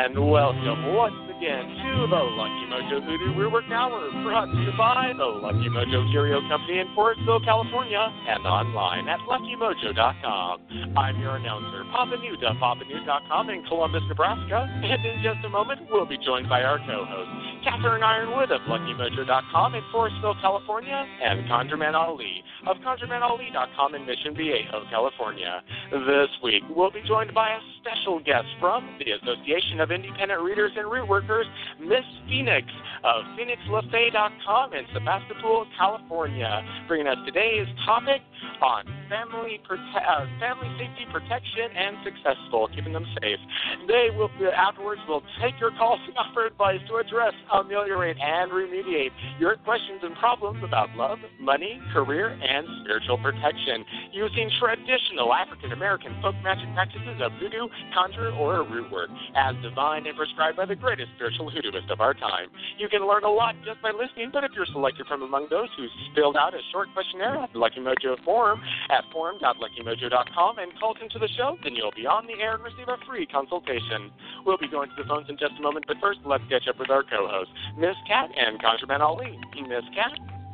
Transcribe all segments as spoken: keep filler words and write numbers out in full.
And welcome once again to the Lucky Mojo Hoodoo Rootwork Hour, brought to you by the Lucky Mojo Curio Company in Forestville, California, and online at lucky mojo dot com. I'm your announcer, Papa Newt of papa newt dot com in Columbus, Nebraska, and in just a moment, we'll be joined by our co-host, Catherine Ironwood of lucky mojo dot com in Forestville, California, and ConjureMan Ali of conjure man ali dot com in Mission Viejo, California. This week, we'll be joined by a special guest from the Association of Independent Readers and Rootworkers, Miss Phoenix of phoenix lafay dot com in Sebastopol, California, bringing us today's topic on family prote- uh, family safety protection and successful, keeping them safe. They will afterwards will take your calls and offer advice to address, ameliorate, and remediate your questions and problems about love, money, career, and spiritual protection using traditional African American folk magic practices of voodoo, conjure, or root work, as designed and prescribed by the greatest spiritual hoodooist of our time. You can learn a lot just by listening, but if you're selected from among those who filled out a short questionnaire at the Lucky Mojo forum at forum dot lucky mojo dot com and called into the show, then you'll be on the air and receive a free consultation. We'll be going to the phones in just a moment, but first, let's catch up with our co-hosts, Miss Cat and ConjureMan Ali. Miss Cat?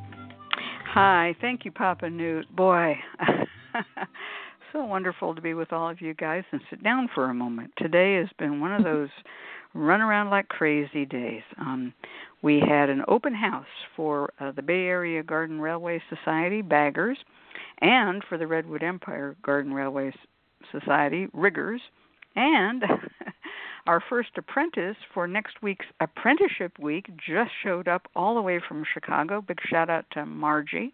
Hi, thank you, Papa Newt. Boy, so wonderful to be with all of you guys and sit down for a moment. Today has been one of those run around like crazy days. Um, we had an open house for uh, the Bay Area Garden Railway Society, Baggers, and for the Redwood Empire Garden Railway Society, Riggers, and our first apprentice for next week's apprenticeship week just showed up all the way from Chicago. Big shout out to Margie.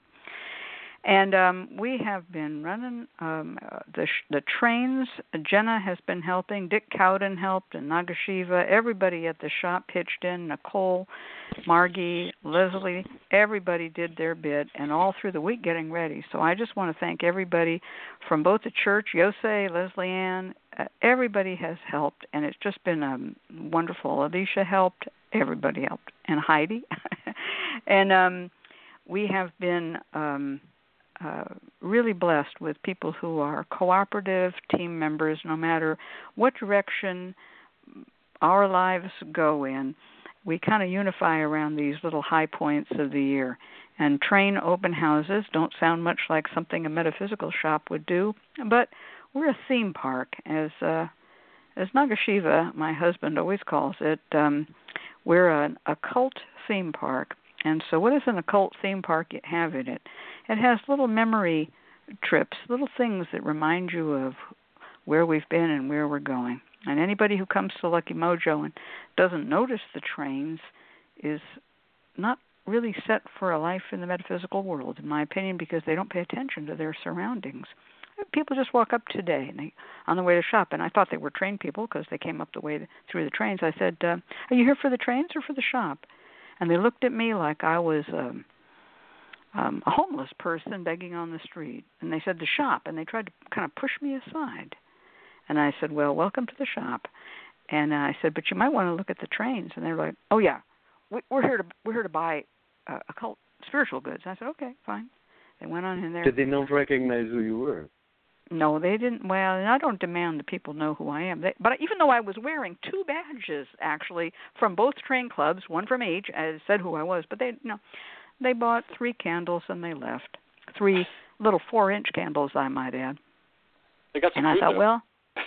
And um, we have been running um, uh, the sh- the trains. Jenna has been helping. Dick Cowden helped, and Nagashiva. Everybody at the shop pitched in. Nicole, Margie, Leslie. Everybody did their bit, and all through the week getting ready. So I just want to thank everybody from both the church, Yosei, Leslie Ann. Uh, everybody has helped, and it's just been um, wonderful. Alicia helped. Everybody helped, and Heidi. and um, we have been. Um, Uh, really blessed with people who are cooperative team members, no matter what direction our lives go in. We kind of unify around these little high points of the year. And train open houses don't sound much like something a metaphysical shop would do, but we're a theme park, as uh, as Nagashiva, my husband, always calls it. Um, we're an occult theme park. And so what does an occult theme park have in it? It has little memory trips, little things that remind you of where we've been and where we're going. And anybody who comes to Lucky Mojo and doesn't notice the trains is not really set for a life in the metaphysical world, in my opinion, because they don't pay attention to their surroundings. People just walk up today and they, on the way to shop, and I thought they were train people because they came up the way through the trains. I said, uh, are you here for the trains or for the shop? And they looked at me like I was um, um, a homeless person begging on the street. And they said, the shop. And they tried to kind of push me aside. And I said, well, welcome to the shop. And I said, but you might want to look at the trains. And they were like, oh, yeah, we're here to we're here to buy uh, occult spiritual goods. And I said, okay, fine. They went on in there. Did they not recognize who you were? No, they didn't. Well, and I don't demand that people know who I am. They, but even though I was wearing two badges, actually, from both train clubs, one from each, I said who I was. But they, you know, they bought three candles and they left. Three little four-inch candles, I might add. They got some and I food, thought, though. well,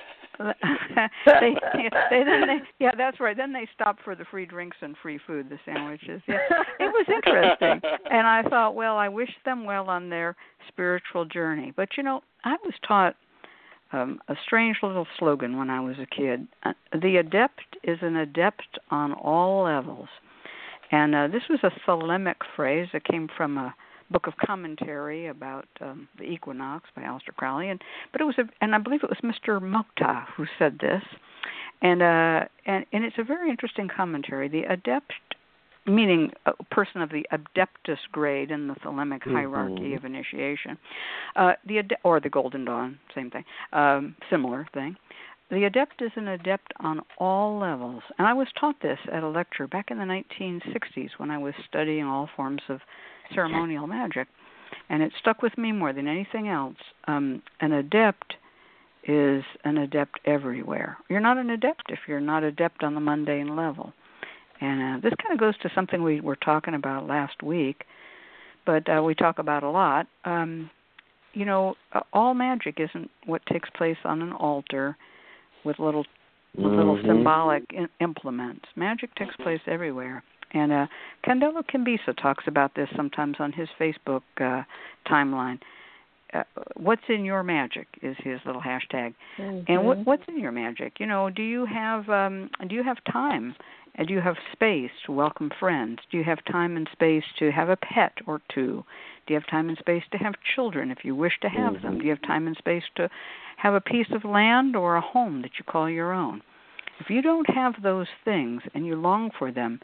they, they then they yeah that's right then they stopped for the free drinks and free food, the sandwiches. Yeah, it was interesting. And I thought, well, I wish them well on their spiritual journey. But you know, I was taught um, a strange little slogan when I was a kid. Uh, the adept is an adept on all levels. And uh, this was a Thelemic phrase that came from a book of commentary about um, the equinox by Aleister Crowley, and but it was a, and I believe it was Mister Mokta who said this, and uh, and and it's a very interesting commentary. The adept, meaning a person of the adeptus grade in the Thelemic mm-hmm. hierarchy of initiation, uh, the ade- or the Golden Dawn, same thing, um, similar thing. The adept is an adept on all levels, and I was taught this at a lecture back in the nineteen sixties when I was studying all forms of ceremonial magic, and it stuck with me more than anything else. Um, an adept is an adept everywhere. You're not an adept if you're not adept on the mundane level. And uh, this kind of goes to something we were talking about last week, but uh, we talk about a lot. Um, you know, uh, all magic isn't what takes place on an altar with little with mm-hmm. little symbolic in- implements. Magic takes place everywhere. And uh, Candelo Kimbisa talks about this sometimes on his Facebook uh, timeline. Uh, what's in your magic is his little hashtag. Mm-hmm. And what, what's in your magic? You know, do you have um, do you have time? And do you have space to welcome friends? Do you have time and space to have a pet or two? Do you have time and space to have children if you wish to have mm-hmm. them? Do you have time and space to have a piece of land or a home that you call your own? If you don't have those things and you long for them,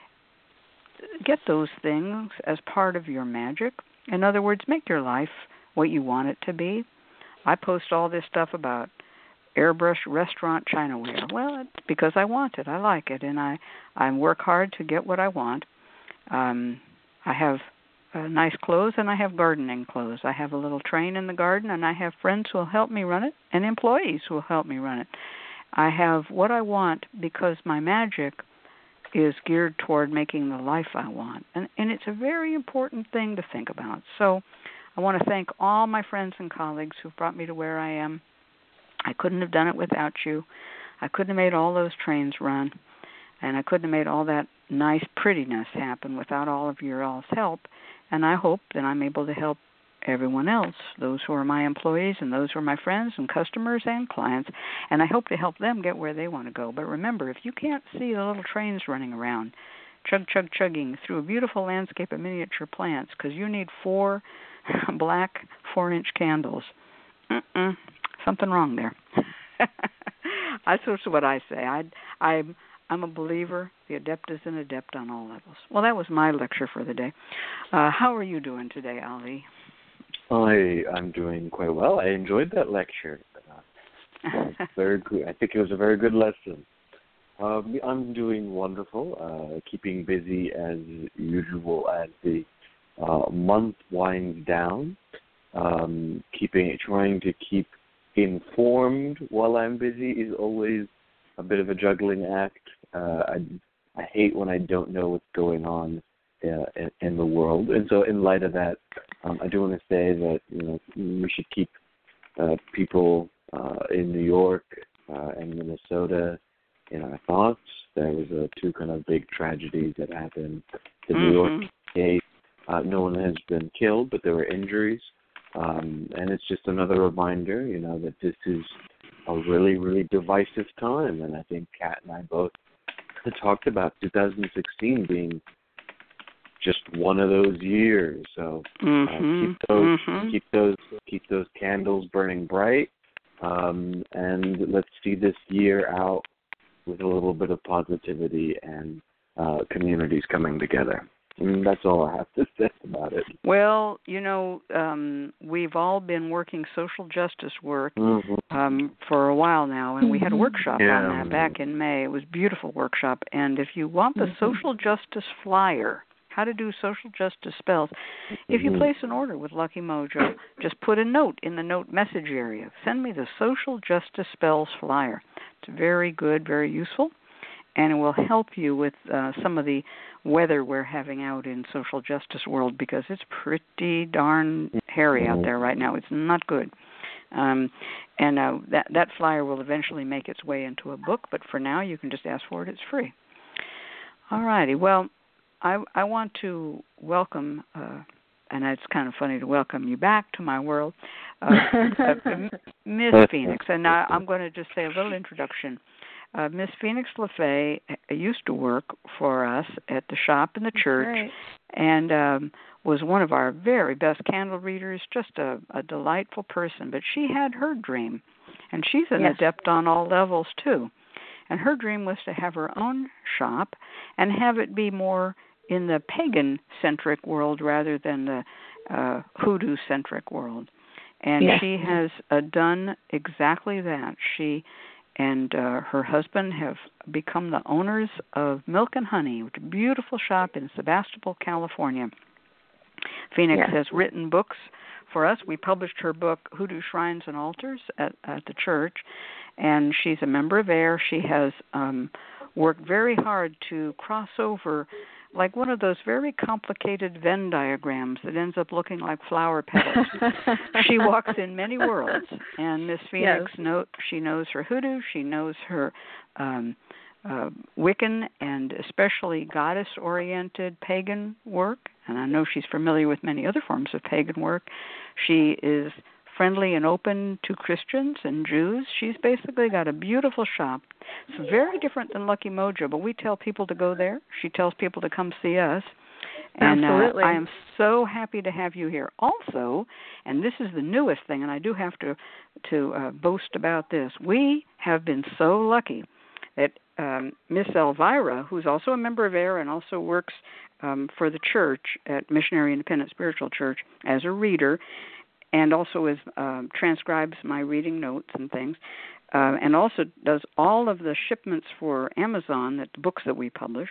get those things as part of your magic. In other words, make your life what you want it to be. I post all this stuff about airbrush restaurant chinaware. Well, it's because I want it. I like it, and I, I work hard to get what I want. Um, I have uh, nice clothes, and I have gardening clothes. I have a little train in the garden, and I have friends who will help me run it, and employees who will help me run it. I have what I want because my magic is geared toward making the life I want. And, and it's a very important thing to think about. So I want to thank all my friends and colleagues who've brought me to where I am. I couldn't have done it without you. I couldn't have made all those trains run, and I couldn't have made all that nice prettiness happen without all of your all's help. And I hope that I'm able to help everyone else, those who are my employees and those who are my friends and customers and clients, and I hope to help them get where they want to go. But remember, if you can't see the little trains running around, chug, chug, chugging through a beautiful landscape of miniature plants, because you need four black four-inch candles, Mm-mm. something wrong there. That's what I say. I, I'm, I'm a believer. The adept is an adept on all levels. Well, that was my lecture for the day. Uh, how are you doing today, Ali? I, I'm doing quite well. I enjoyed that lecture. Uh, very good. I think it was a very good lesson. Um, I'm doing wonderful, uh, keeping busy as usual as the uh, month winds down. Um, keeping, trying to keep informed while I'm busy is always a bit of a juggling act. Uh, I, I hate when I don't know what's going on uh, in, in the world, and so in light of that, um, I do want to say that you know we should keep uh, people uh, in New York uh, and Minnesota in our thoughts. There was uh, two kind of big tragedies that happened. The mm-hmm. New York case, uh, no one has been killed, but there were injuries. Um, and it's just another reminder, you know, that this is a really, really divisive time. And I think Kat and I both talked about two thousand sixteen being just one of those years. So mm-hmm. uh, keep those, mm-hmm. keep those, keep those candles burning bright, um, and let's see this year out with a little bit of positivity and uh, communities coming together. And that's all I have to say about it. Well, you know, um, we've all been working social justice work mm-hmm. um, for a while now, and we had a workshop yeah. on that back in May. It was a beautiful workshop. And if you want the mm-hmm. social justice flyer, how to do social justice spells, mm-hmm. if you place an order with Lucky Mojo, just put a note in the note message area. Send me the social justice spells flyer. It's very good, very useful, and it will help you with uh, some of the weather we're having out in social justice world, because it's pretty darn hairy out there right now. It's not good. Um, and uh, that, that flyer will eventually make its way into a book, but for now you can just ask for it. It's free. All righty. Well, I, I want to welcome, uh, and it's kind of funny to welcome you back to my world, uh, uh, Miss Phoenix. And now I'm going to just say a little introduction. Uh, Miss Phoenix LaFay used to work for us at the shop in the church, right. and um, was one of our very best candle readers, just a, a delightful person. But she had her dream, and she's an yes. adept on all levels, too. And her dream was to have her own shop and have it be more in the pagan-centric world rather than the uh, hoodoo-centric world. And yes. she has uh, done exactly that. She and uh, her husband have become the owners of Milk and Honey, which is a beautiful shop in Sebastopol, California. Phoenix yes. has written books for us, we published her book, Hoodoo Shrines and Altars, at, at the church, and she's a member of AIR. She has um, worked very hard to cross over like one of those very complicated Venn diagrams that ends up looking like flower petals. She walks in many worlds, and Miss Phoenix, yes. know, she knows her hoodoo, she knows her um, uh, Wiccan, and especially goddess-oriented pagan work, and I know she's familiar with many other forms of pagan work. She is friendly and open to Christians and Jews. She's basically got a beautiful shop. It's very different than Lucky Mojo, but we tell people to go there. She tells people to come see us. And Absolutely. Uh, I am so happy to have you here. Also, and this is the newest thing, and I do have to, to uh, boast about this, we have been so lucky that um, Miss Elvira, who's also a member of AIR and also works um, for the church at Missionary Independent Spiritual Church as a reader, and also is uh, transcribes my reading notes and things, uh, and also does all of the shipments for Amazon, that the books that we publish.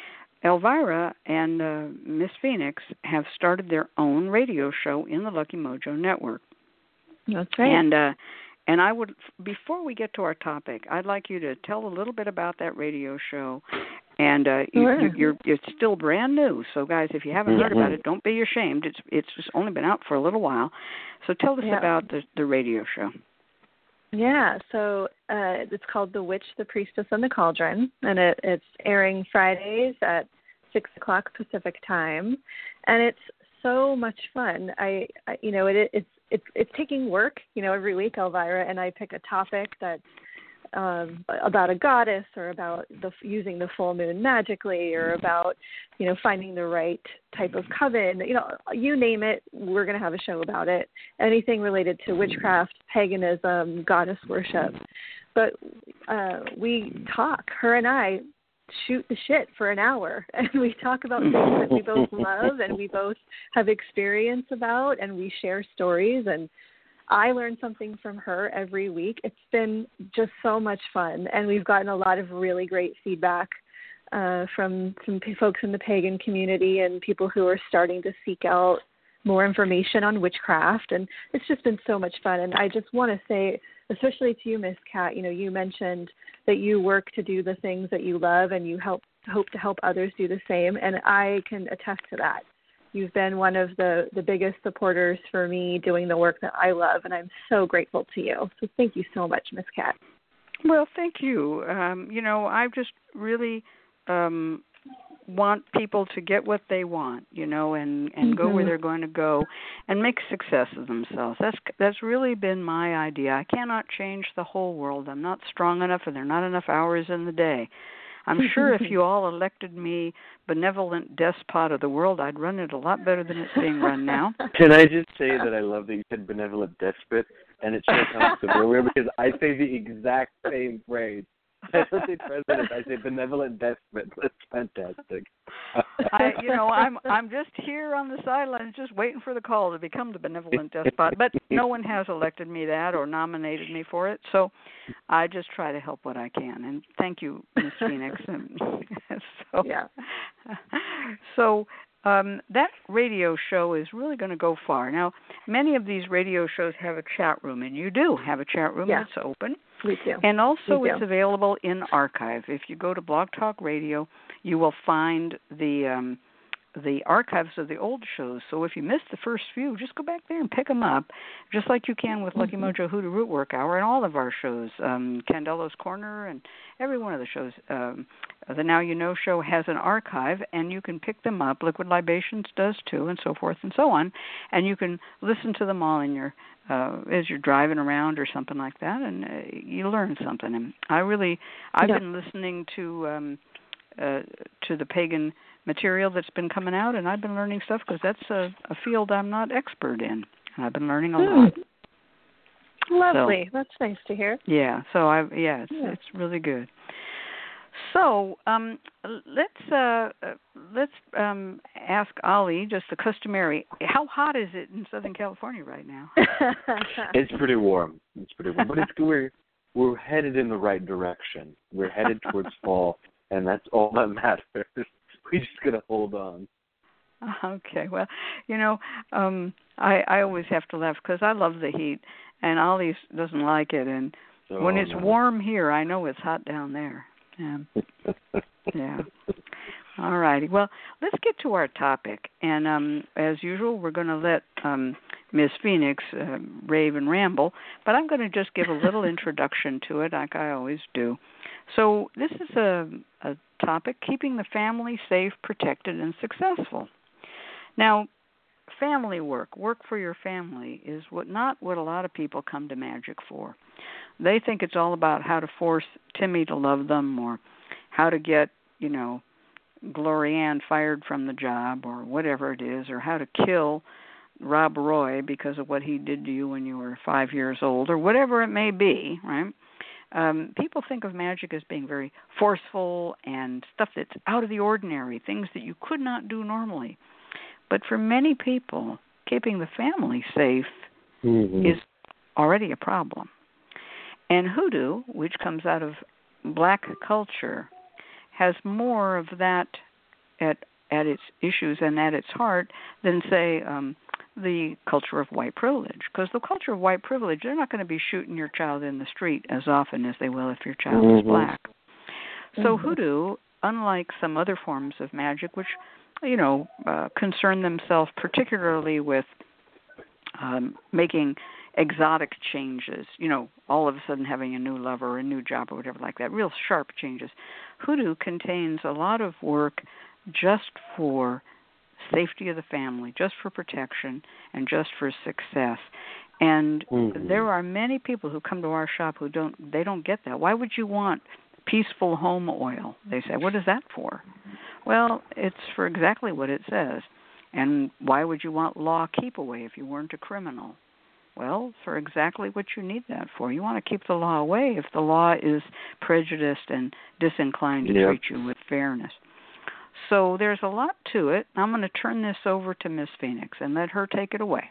Elvira and uh, Miss Phoenix have started their own radio show in the Lucky Mojo Network. That's right. And uh, and I would, before we get to our topic, I'd like you to tell a little bit about that radio show. And uh, you, sure. you, you're it's still brand new, so guys, if you haven't mm-hmm. heard about it, don't be ashamed. It's it's just only been out for a little while. So tell us yeah. about the the radio show. Yeah, so uh, it's called The Witch, the Priestess, and the Cauldron, and it, it's airing Fridays at six o'clock Pacific time, and it's so much fun. I, I you know, it, it's it's it's taking work, you know, every week, Elvira, and I pick a topic that's um, about a goddess, or about the, using the full moon magically, or about, you know, finding the right type of coven. You know, you name it, we're going to have a show about it. Anything related to witchcraft, paganism, goddess worship. But uh, we talk, her and I shoot the shit for an hour, and we talk about things that we both love and we both have experience about, and we share stories, and I learn something from her every week. It's been just so much fun, and we've gotten a lot of really great feedback uh, from some p- folks in the pagan community and people who are starting to seek out more information on witchcraft, and it's just been so much fun. And I just want to say, especially to you, Miss Kat, you know, you mentioned that you work to do the things that you love, and you help hope to help others do the same, and I can attest to that. You've been one of the, the biggest supporters for me doing the work that I love, and I'm so grateful to you. So thank you so much, Miss Kat. Well, thank you. Um, you know, I just really um, want people to get what they want, you know, and, and mm-hmm. go where they're going to go and make success of themselves. That's that's really been my idea. I cannot change the whole world. I'm not strong enough, and there are not enough hours in the day. I'm sure if you all elected me benevolent despot of the world, I'd run it a lot better than it's being run now. Can I just say that I love that you said benevolent despot, and it shows how familiar, because I say the exact same phrase. I don't say president, I say benevolent despot. That's fantastic. I, you know, I'm I'm just here on the sidelines, just waiting for the call to become the benevolent despot. But no one has elected me that or nominated me for it, so I just try to help what I can. And thank you, Miss Phoenix. so, yeah. So um, that radio show is really going to go far. Now, many of these radio shows have a chat room, and you do have a chat room yeah. that's open. We do. And also we it's do. available in archive. If you go to Blog Talk Radio, you will find the um, the archives of the old shows. So if you missed the first few, just go back there and pick them up, just like you can with Lucky mm-hmm. Mojo Hoodoo Root Work Hour and all of our shows, um, Candelo's Corner and every one of the shows. Um, the Now You Know show has an archive, and you can pick them up. Liquid Libations does too, and so forth and so on. And you can listen to them all in your uh, as you're driving around or something like that, and uh, you learn something. And I really, I've yeah. been listening to um, uh, to the pagan material that's been coming out, and I've been learning stuff because that's a, a field I'm not expert in, and I've been learning a mm. lot. Lovely. So, that's nice to hear. Yeah. So I yeah, it's, yeah. it's really good. So um, let's uh, let's um, ask Ali just the customary. How hot is it in Southern California right now? It's pretty warm. It's pretty warm, but it's we're we're headed in the right direction. We're headed towards fall, and that's all that matters. We're just gonna hold on. Okay, well, you know, um, I I always have to laugh because I love the heat, and Ollie doesn't like it, and Oh, when it's no. warm here, I know it's hot down there. Yeah. Yeah. All righty. Well, let's get to our topic, and um, as usual, we're going to let um, Miss Phoenix uh, rave and ramble, but I'm going to just give a little introduction to it, like I always do. So this is a, a topic: keeping the family safe, protected, and successful. Now, family work, work for your family, is what not what a lot of people come to magic for. They think it's all about how to force Timmy to love them, or how to get, you know, Gloria Ann fired from the job, or whatever it is, or how to kill Rob Roy because of what he did to you when you were five years old, or whatever it may be, right? Um, people think of magic as being very forceful and stuff that's out of the ordinary, things that you could not do normally. But for many people, keeping the family safe mm-hmm. is already a problem. And hoodoo, which comes out of black culture, has more of that at at its issues and at its heart than, say, um, the culture of white privilege. Because the culture of white privilege, they're not going to be shooting your child in the street as often as they will if your child mm-hmm. is black. So mm-hmm. hoodoo, unlike some other forms of magic, which, you know, uh, concern themselves particularly with um, making exotic changes, you know, all of a sudden having a new lover or a new job or whatever like that, real sharp changes. Hoodoo contains a lot of work just for safety of the family, just for protection, and just for success. And mm-hmm. there are many people who come to our shop who don't, they don't get that. Why would you want peaceful home oil? They say, what is that for? Well, it's for exactly what it says. And why would you want law keep away if you weren't a criminal? Well, for exactly what you need that for. You want to keep the law away if the law is prejudiced and disinclined to yep. treat you with fairness. So there's a lot to it. I'm going to turn this over to Miss Phoenix and let her take it away.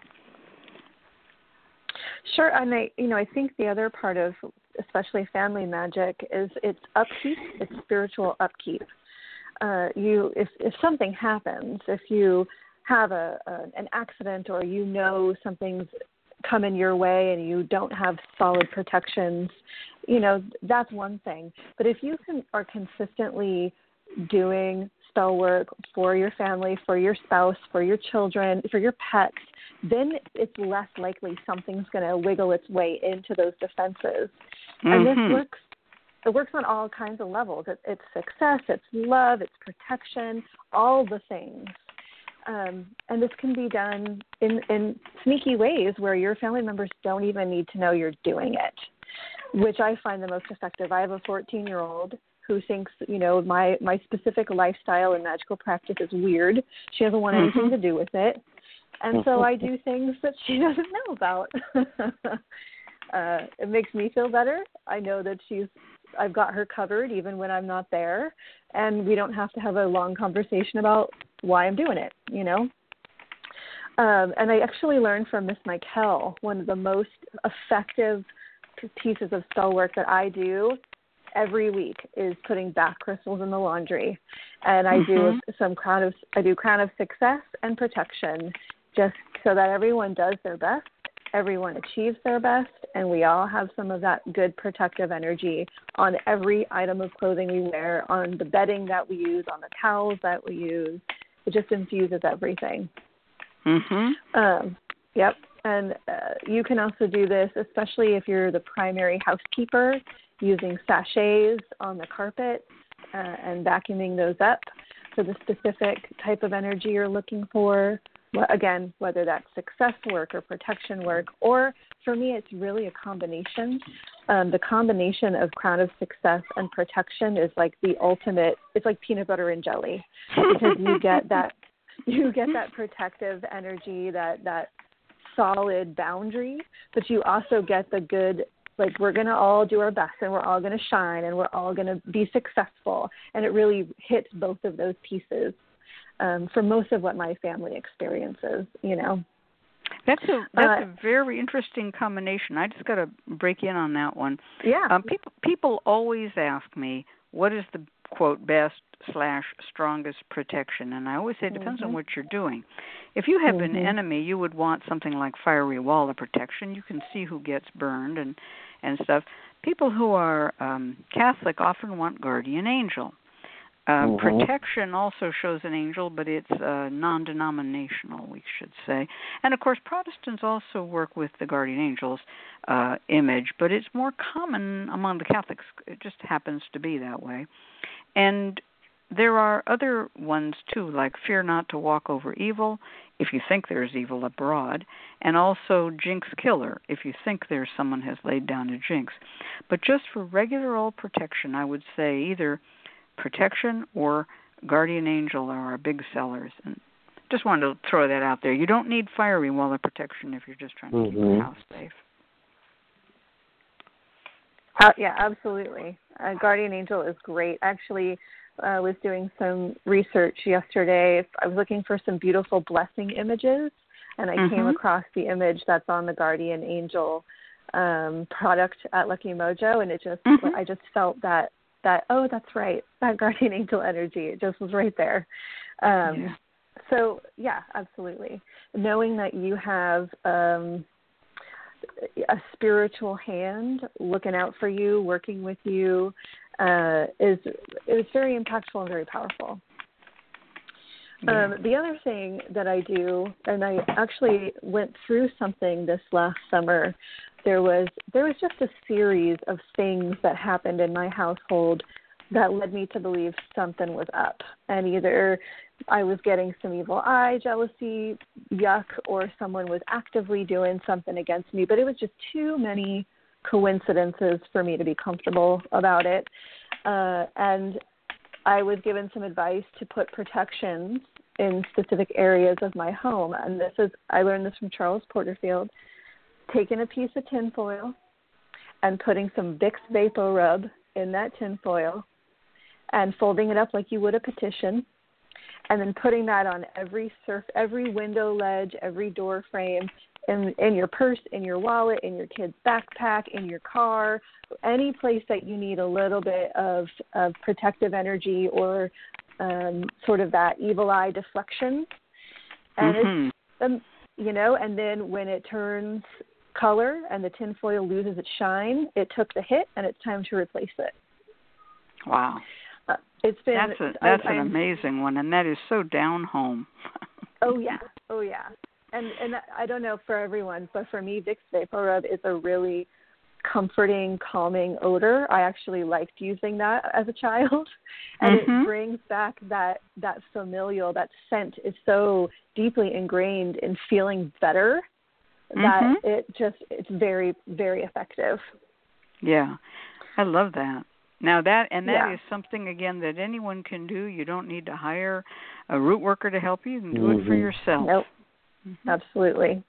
Sure, and I, you know, I think the other part of, especially family magic, is its upkeep, its spiritual upkeep. Uh, you, if if something happens, if you have a, a an accident, or you know something's coming your way and you don't have solid protections, you know, that's one thing. But if you can, are consistently doing spell work for your family, for your spouse, for your children, for your pets, then it's less likely something's going to wiggle its way into those defenses. Mm-hmm. And this works. It works on all kinds of levels. It, it's success, it's love, it's protection, all the things. Um, and this can be done in, in sneaky ways where your family members don't even need to know you're doing it, which I find the most effective. I have a fourteen-year-old who thinks, you know, my, my specific lifestyle and magical practice is weird. She doesn't want anything mm-hmm. to do with it. And so I do things that she doesn't know about. uh, it makes me feel better. I know that she's I've got her covered even when I'm not there, and we don't have to have a long conversation about why I'm doing it, you know. Um, and I actually learned from Miss Michael, one of the most effective pieces of spell work that I do every week is putting bath crystals in the laundry. And I mm-hmm. do some crown of I do crown of success and protection, just so that everyone does their best, everyone achieves their best, and we all have some of that good protective energy on every item of clothing we wear, on the bedding that we use, on the towels that we use. It just infuses everything. Mm-hmm. Um, yep. And uh, you can also do this, especially if you're the primary housekeeper, using sachets on the carpet uh, and vacuuming those up for the specific type of energy you're looking for. Again, whether that's success work or protection work, or for me, it's really a combination. Um, the combination of crown of success and protection is like the ultimate. It's like peanut butter and jelly, because you get that you get that protective energy, that that solid boundary, but you also get the good. Like, we're going to all do our best, and we're all going to shine, and we're all going to be successful, and it really hits both of those pieces. Um, for most of what my family experiences, you know. That's a that's uh, a very interesting combination. I just got to break in on that one. Yeah. Um, people people always ask me, what is the, quote, best slash strongest protection. And I always say it depends mm-hmm. on what you're doing. If you have mm-hmm. an enemy, you would want something like fiery wall of protection. You can see who gets burned and, and stuff. People who are um, Catholic often want guardian angel. Uh, mm-hmm. Protection also shows an angel, but it's uh, non-denominational, we should say. And, of course, Protestants also work with the guardian angel's uh, image, but it's more common among the Catholics. It just happens to be that way. And there are other ones, too, like fear not to walk over evil, if you think there's evil abroad, and also jinx killer, if you think there's someone has laid down a jinx. But just for regular old protection, I would say either protection or guardian angel are our big sellers. And just wanted to throw that out there. You don't need fiery wall of protection if you're just trying to mm-hmm. keep your house safe. Uh, yeah, absolutely. Uh, guardian angel is great. Actually, I uh, was doing some research yesterday. I was looking for some beautiful blessing images, and I mm-hmm. came across the image that's on the guardian angel um, product at Lucky Mojo, and it just mm-hmm. I just felt that that oh, that's right, that guardian angel energy. It just was right there. Um, yeah. So yeah, absolutely. Knowing that you have um, a spiritual hand looking out for you, working with you, uh, is is very impactful and very powerful. Yeah. Um, the other thing that I do, and I actually went through something this last summer. There was there was just a series of things that happened in my household that led me to believe something was up, and either I was getting some evil eye, jealousy, yuck, or someone was actively doing something against me. But it was just too many coincidences for me to be comfortable about it. Uh, and I was given some advice to put protections in specific areas of my home. And this is, I learned this from Charles Porterfield, taking a piece of tinfoil and putting some Vicks Vapor Rub in that tinfoil and folding it up like you would a petition, and then putting that on every surf, every window ledge, every door frame, in, in your purse, in your wallet, in your kid's backpack, in your car, any place that you need a little bit of, of protective energy or um, sort of that evil eye deflection. And mm-hmm. it's, um, you know, and then when it turns color and the tinfoil loses its shine, it took the hit and it's time to replace it. Wow. Uh, it's been that's a, that's I, an amazing one, and that is so down home. oh yeah, oh yeah, and and I don't know for everyone, but for me, Vicks Vapor Rub is a really comforting, calming odor. I actually liked using that as a child, and mm-hmm. it brings back that that familial. That scent is so deeply ingrained in feeling better that mm-hmm. it just it's very very effective. Yeah, I love that. Now that, and that yeah. is something, again, that anyone can do. You don't need to hire a root worker to help you. You can do mm-hmm. it for yourself. Nope. Mm-hmm. Absolutely.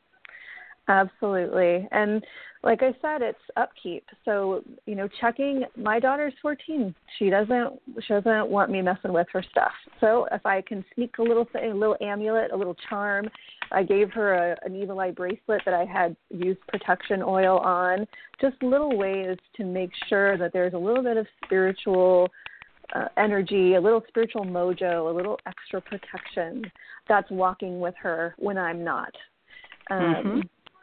Absolutely. And like I said, it's upkeep. So, you know, checking, my daughter's fourteen. She doesn't, she doesn't want me messing with her stuff. So if I can sneak a little thing, a little amulet, a little charm, I gave her a, an evil eye bracelet that I had used protection oil on, just little ways to make sure that there's a little bit of spiritual uh, energy, a little spiritual mojo, a little extra protection that's walking with her when I'm not. Um, mm-hmm.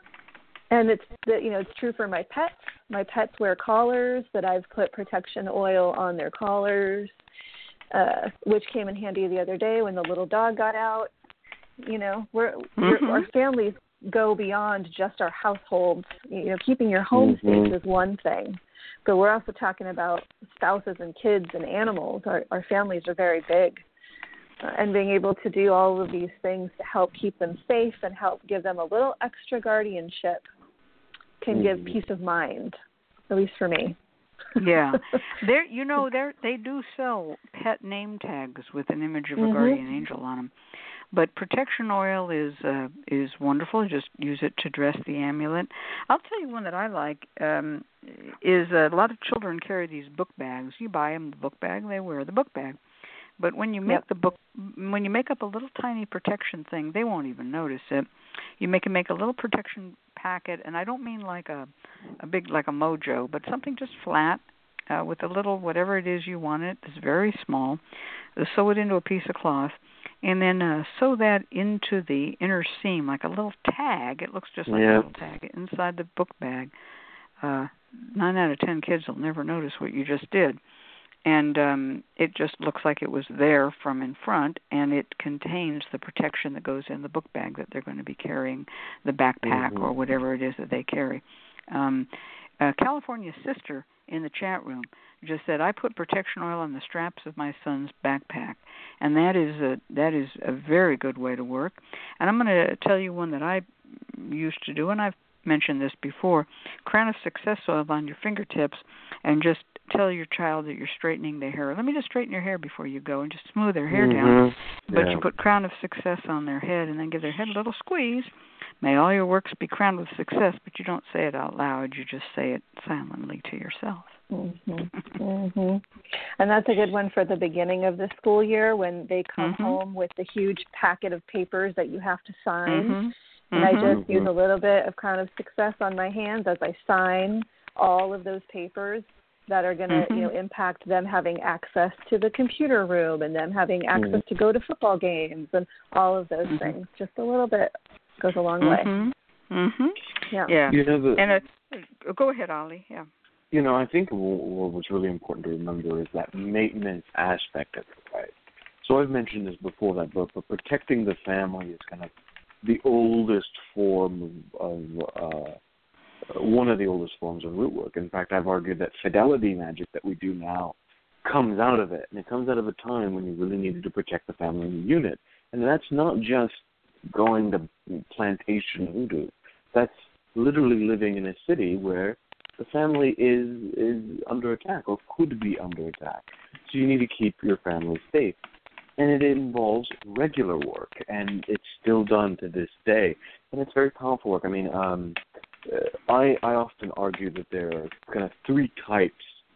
And it's, you know, it's true for my pets. My pets wear collars that I've put protection oil on their collars, uh, which came in handy the other day when the little dog got out. You know, we're, mm-hmm. we're our families go beyond just our households. You know, keeping your home mm-hmm. safe is one thing, but we're also talking about spouses and kids and animals. Our, our families are very big. Uh, and being able to do all of these things to help keep them safe and help give them a little extra guardianship can give peace of mind, at least for me. Yeah, there. You know, they they do sell pet name tags with an image of a mm-hmm. guardian angel on them. But protection oil is uh, is wonderful. Just use it to dress the amulet. I'll tell you one that I like. Um, is a lot of children carry these book bags. You buy them the book bag, they wear the book bag. But when you make yep. the book, when you make up a little tiny protection thing, they won't even notice it. You make make a little protection packet, and I don't mean like a, a big like a Mojo, but something just flat uh, with a little whatever it is you want it. It's very small. sew it into a piece of cloth, and then uh, sew that into the inner seam like a little tag. It looks just like yeah. a little tag inside the book bag. Uh, nine out of ten kids will never notice what you just did. And um, it just looks like it was there from in front, and it contains the protection that goes in the book bag that they're going to be carrying, the backpack mm-hmm. or whatever it is that they carry. Um, uh, California's sister in the chat room just said, I put protection oil on the straps of my son's backpack, and that is a, that is a very good way to work. And I'm going to tell you one that I used to do, and I've mentioned this before, Crown of Success oil on your fingertips, and just tell your child that you're straightening their hair. Let me just straighten your hair before you go, and just smooth their hair mm-hmm. down. But yeah. you put Crown of Success on their head, and then give their head a little squeeze. May all your works be crowned with success, but you don't say it out loud. You just say it silently to yourself. Mm-hmm. mm-hmm. And that's a good one for the beginning of the school year when they come mm-hmm. home with the huge packet of papers that you have to sign. Mm-hmm. And mm-hmm. I just use a little bit of Crown of Success on my hands as I sign all of those papers that are going to, mm-hmm. you know, impact them having access to the computer room and them having access mm-hmm. to go to football games and all of those mm-hmm. things. Just a little bit goes a long mm-hmm. way. Mhm. Yeah. Yeah. You know, the, and uh, go ahead, Ollie. Yeah. You know, I think what was really important to remember is that maintenance aspect of it, right? So I've mentioned this before, that but, but protecting the family is kind of the oldest form of, uh, one of the oldest forms of root work. In fact, I've argued that fidelity magic that we do now comes out of it, and it comes out of a time when you really needed to protect the family unit. And that's not just going to plantation voodoo. That's literally living in a city where the family is is under attack or could be under attack. So you need to keep your family safe. And it involves regular work, and it's still done to this day. And it's very powerful work. I mean, um, I, I often argue that there are kind of three types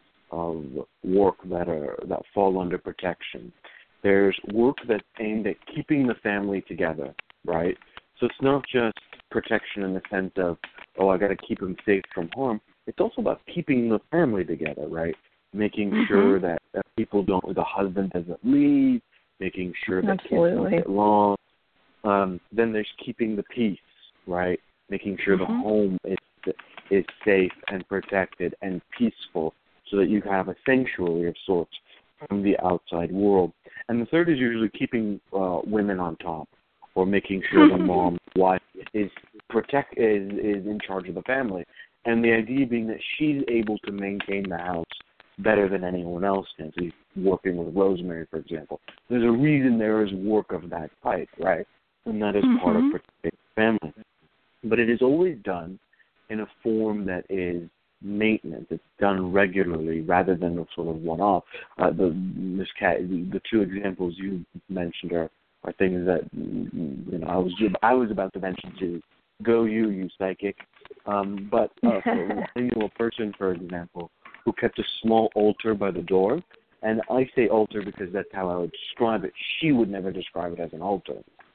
of work that are that fall under protection. There's work that's aimed at keeping the family together, right? So it's not just protection in the sense of, oh, I got to keep them safe from harm. It's also about keeping the family together, right? Making mm-hmm. sure that, that people don't, the husband doesn't leave, making sure that Absolutely. kids don't get lost. Um, then there's keeping the peace, right? Making sure mm-hmm. the home is is safe and protected and peaceful so that you have a sanctuary of sorts from the outside world. And the third is usually keeping uh, women on top, or making sure the mom, wife, is protect is, is in charge of the family. And the idea being that she's able to maintain the house better than anyone else can. So he's working with Rosemary, for example. There's a reason there is work of that type, right? And that is mm-hmm. part of protecting the family. But it is always done in a form that is maintenance. It's done regularly rather than a sort of one-off. Uh, the Miss Cat, the two examples you mentioned are, are things that you know I was I was about to mention too. Go you, you psychic. Um, but uh, I knew a person, for example, who kept a small altar by the door, and I say altar because that's how I would describe it. She would never describe it as an altar.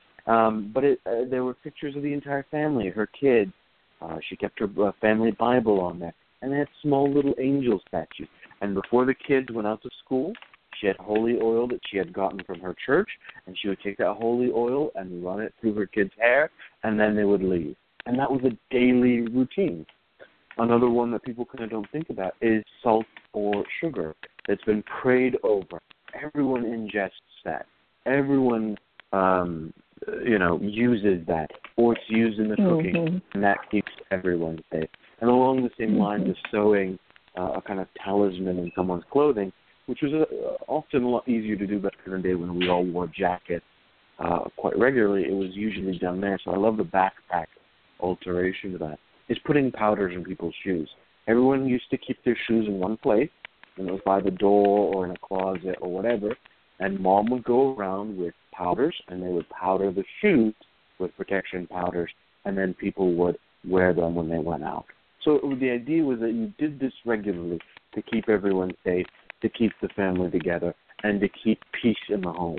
Um, but it, uh, there were pictures of the entire family, her kids. Uh, she kept her uh, family Bible on there, and they had small little angel statues. And before the kids went out to school, she had holy oil that she had gotten from her church, and she would take that holy oil and run it through her kids' hair, and then they would leave. And that was a daily routine. Another one that people kind of don't think about is salt or sugar that's been prayed over. Everyone ingests that. Everyone, um, you know, uses that, or it's used in the cooking, mm-hmm. and that keeps everyone safe. And along the same mm-hmm. lines of sewing uh, a kind of talisman in someone's clothing, which was uh, often a lot easier to do back in the day when we all wore jackets uh, quite regularly. It was usually done there. So I love the backpack alteration of that. Is putting powders in people's shoes. Everyone used to keep their shoes in one place, and it was by the door or in a closet or whatever, and Mom would go around with powders, and they would powder the shoes with protection powders, and then people would wear them when they went out. So it, the idea was that you did this regularly to keep everyone safe, to keep the family together, and to keep peace in the home.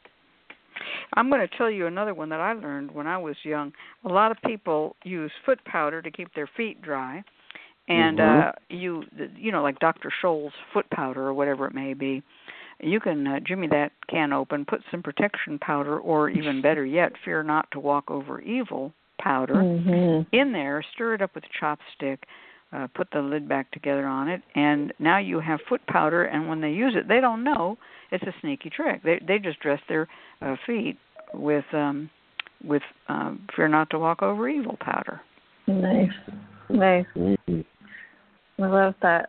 I'm going to tell you another one that I learned when I was young. A lot of people use foot powder to keep their feet dry, and mm-hmm. uh, you, you know, like Doctor Scholl's foot powder or whatever it may be. you can uh, jimmy that can open, put some protection powder, or even better yet, fear not to walk over evil powder mm-hmm. in there, stir it up with a chopstick, uh, put the lid back together on it, and now you have foot powder, and when they use it, they don't know it's a sneaky trick. They they just dress their uh, feet with um, with um, fear not to walk over evil powder. Nice. Nice. Mm-hmm. I love that.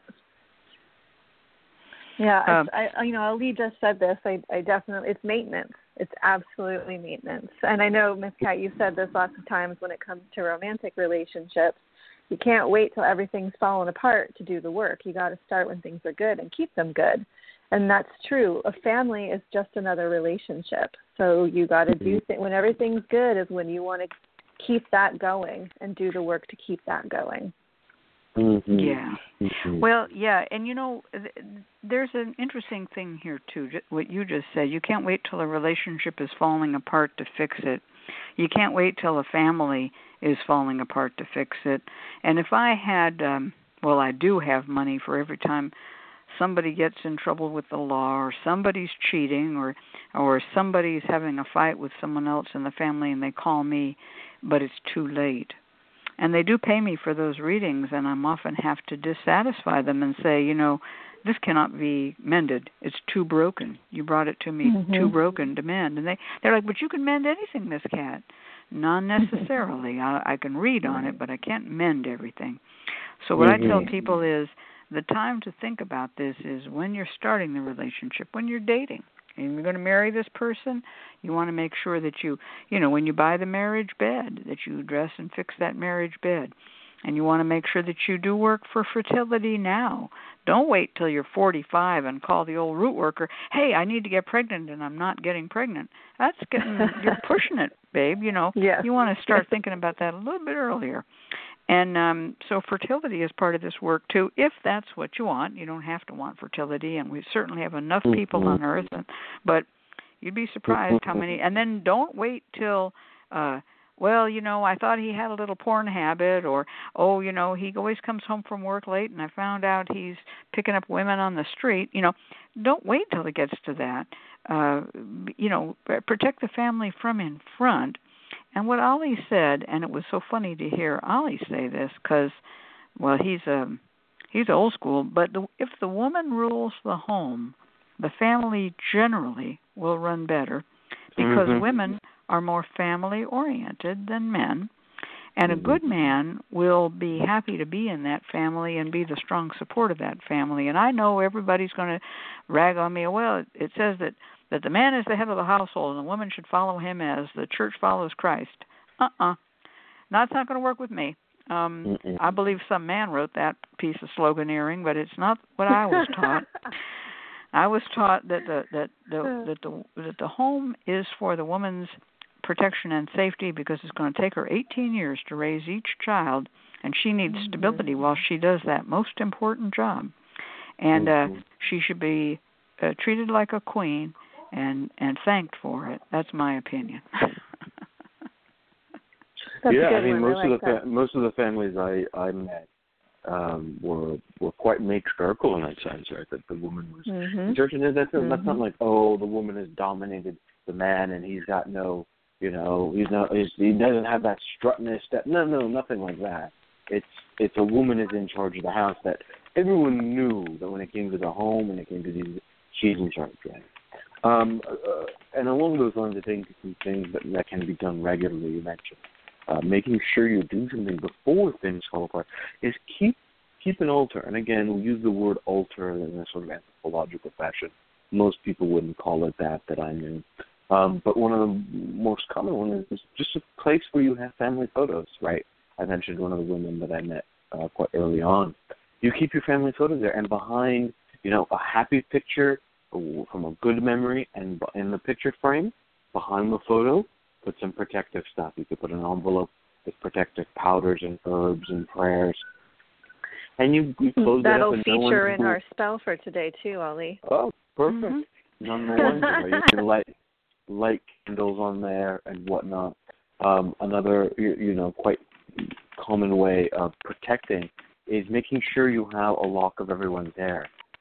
Yeah, Um, I, you know, Ali just said this. I, I definitely, it's maintenance. It's absolutely maintenance. And I know, Miss Cat, you've said this lots of times when it comes to romantic relationships. You can't wait till everything's fallen apart to do the work. You got to start when things are good and keep them good. And that's true. A family is just another relationship. So you got to do th- when everything's good is when you want to keep that going and do the work to keep that going. Mm-hmm. Yeah. Mm-hmm. Well, yeah, and you know, th- there's an interesting thing here too. J- what you just said, you can't wait till a relationship is falling apart to fix it. You can't wait till a family is falling apart to fix it. And if I had, um, well, I do have money for every time somebody gets in trouble with the law, or somebody's cheating, or or somebody's having a fight with someone else in the family, and they call me, but it's too late. And they do pay me for those readings, and I'm often have to dissatisfy them and say, you know, this cannot be mended. It's too broken. You brought it to me mm-hmm. too broken to mend. And they, they're like, but you can mend anything, Miss Cat. Not necessarily. I, I can read on it, but I can't mend everything. So what mm-hmm. I tell people is the time to think about this is when you're starting the relationship, when you're dating. And you're going to marry this person, you want to make sure that you, you know, when you buy the marriage bed, that you dress and fix that marriage bed. And you want to make sure that you do work for fertility now. Don't wait till you're forty-five and call the old root worker, hey, I need to get pregnant and I'm not getting pregnant. That's getting, you're pushing it, babe. You know, yes. You want to start thinking about that a little bit earlier. And um, so fertility is part of this work, too, if that's what you want. You don't have to want fertility, and we certainly have enough people mm-hmm. on Earth. And, but you'd be surprised how many. And then don't wait till, uh, well, you know, I thought he had a little porn habit, or, oh, you know, he always comes home from work late, and I found out he's picking up women on the street. You know, don't wait till it gets to that. Uh, you know, protect the family from in front. And what Ollie said, and it was so funny to hear Ollie say this, because, well, he's a he's old school. But the, if the woman rules the home, the family generally will run better, because mm-hmm. women are more family oriented than men, and a good man will be happy to be in that family and be the strong support of that family. And I know everybody's going to rag on me. Well, it, it says that. that the man is the head of the household and the woman should follow him as the church follows Christ. Uh-uh. No, it's not going to work with me. Um, I believe some man wrote that piece of sloganeering, but it's not what I was taught. I was taught that the that the that the that the home is for the woman's protection and safety, because it's going to take her eighteen years to raise each child, and she needs stability while she does that most important job. And uh, she should be uh, treated like a queen and and thanked for it. That's my opinion. yeah, I mean, most I like of the fa- most of the families I I met um, were were quite matriarchal in that sense, right? That the woman was mm-hmm. in charge, and that's mm-hmm. that's not like, oh, the woman has dominated the man and he's got no, you know, he's not he's, he doesn't have that strutness. That no, no, nothing like that. It's it's a woman is in charge of the house. That everyone knew that when it came to the home and it came to these, she's in charge, right? Um, uh, and along those lines, I think some things that, that can be done regularly, you mentioned, uh, making sure you do something before things fall apart, is keep keep an altar. And again, we use the word altar in a sort of anthropological fashion. Most people wouldn't call it that, that I knew. Um, but one of the most common ones is just a place where you have family photos, right? I mentioned one of the women that I met uh, quite early on. You keep your family photos there, and behind, you know, a happy picture from a good memory, and in the picture frame, behind the photo, put some protective stuff. You could put an envelope with protective powders and herbs and prayers. And you, you close That'll it up. That'll and feature no in our spell for today, too, Ollie. Oh, perfect. Mm-hmm. Number one, you, know, you can light, light candles on there and whatnot. Um, another, you, you know, quite common way of protecting is making sure you have a lock of everyone's hair.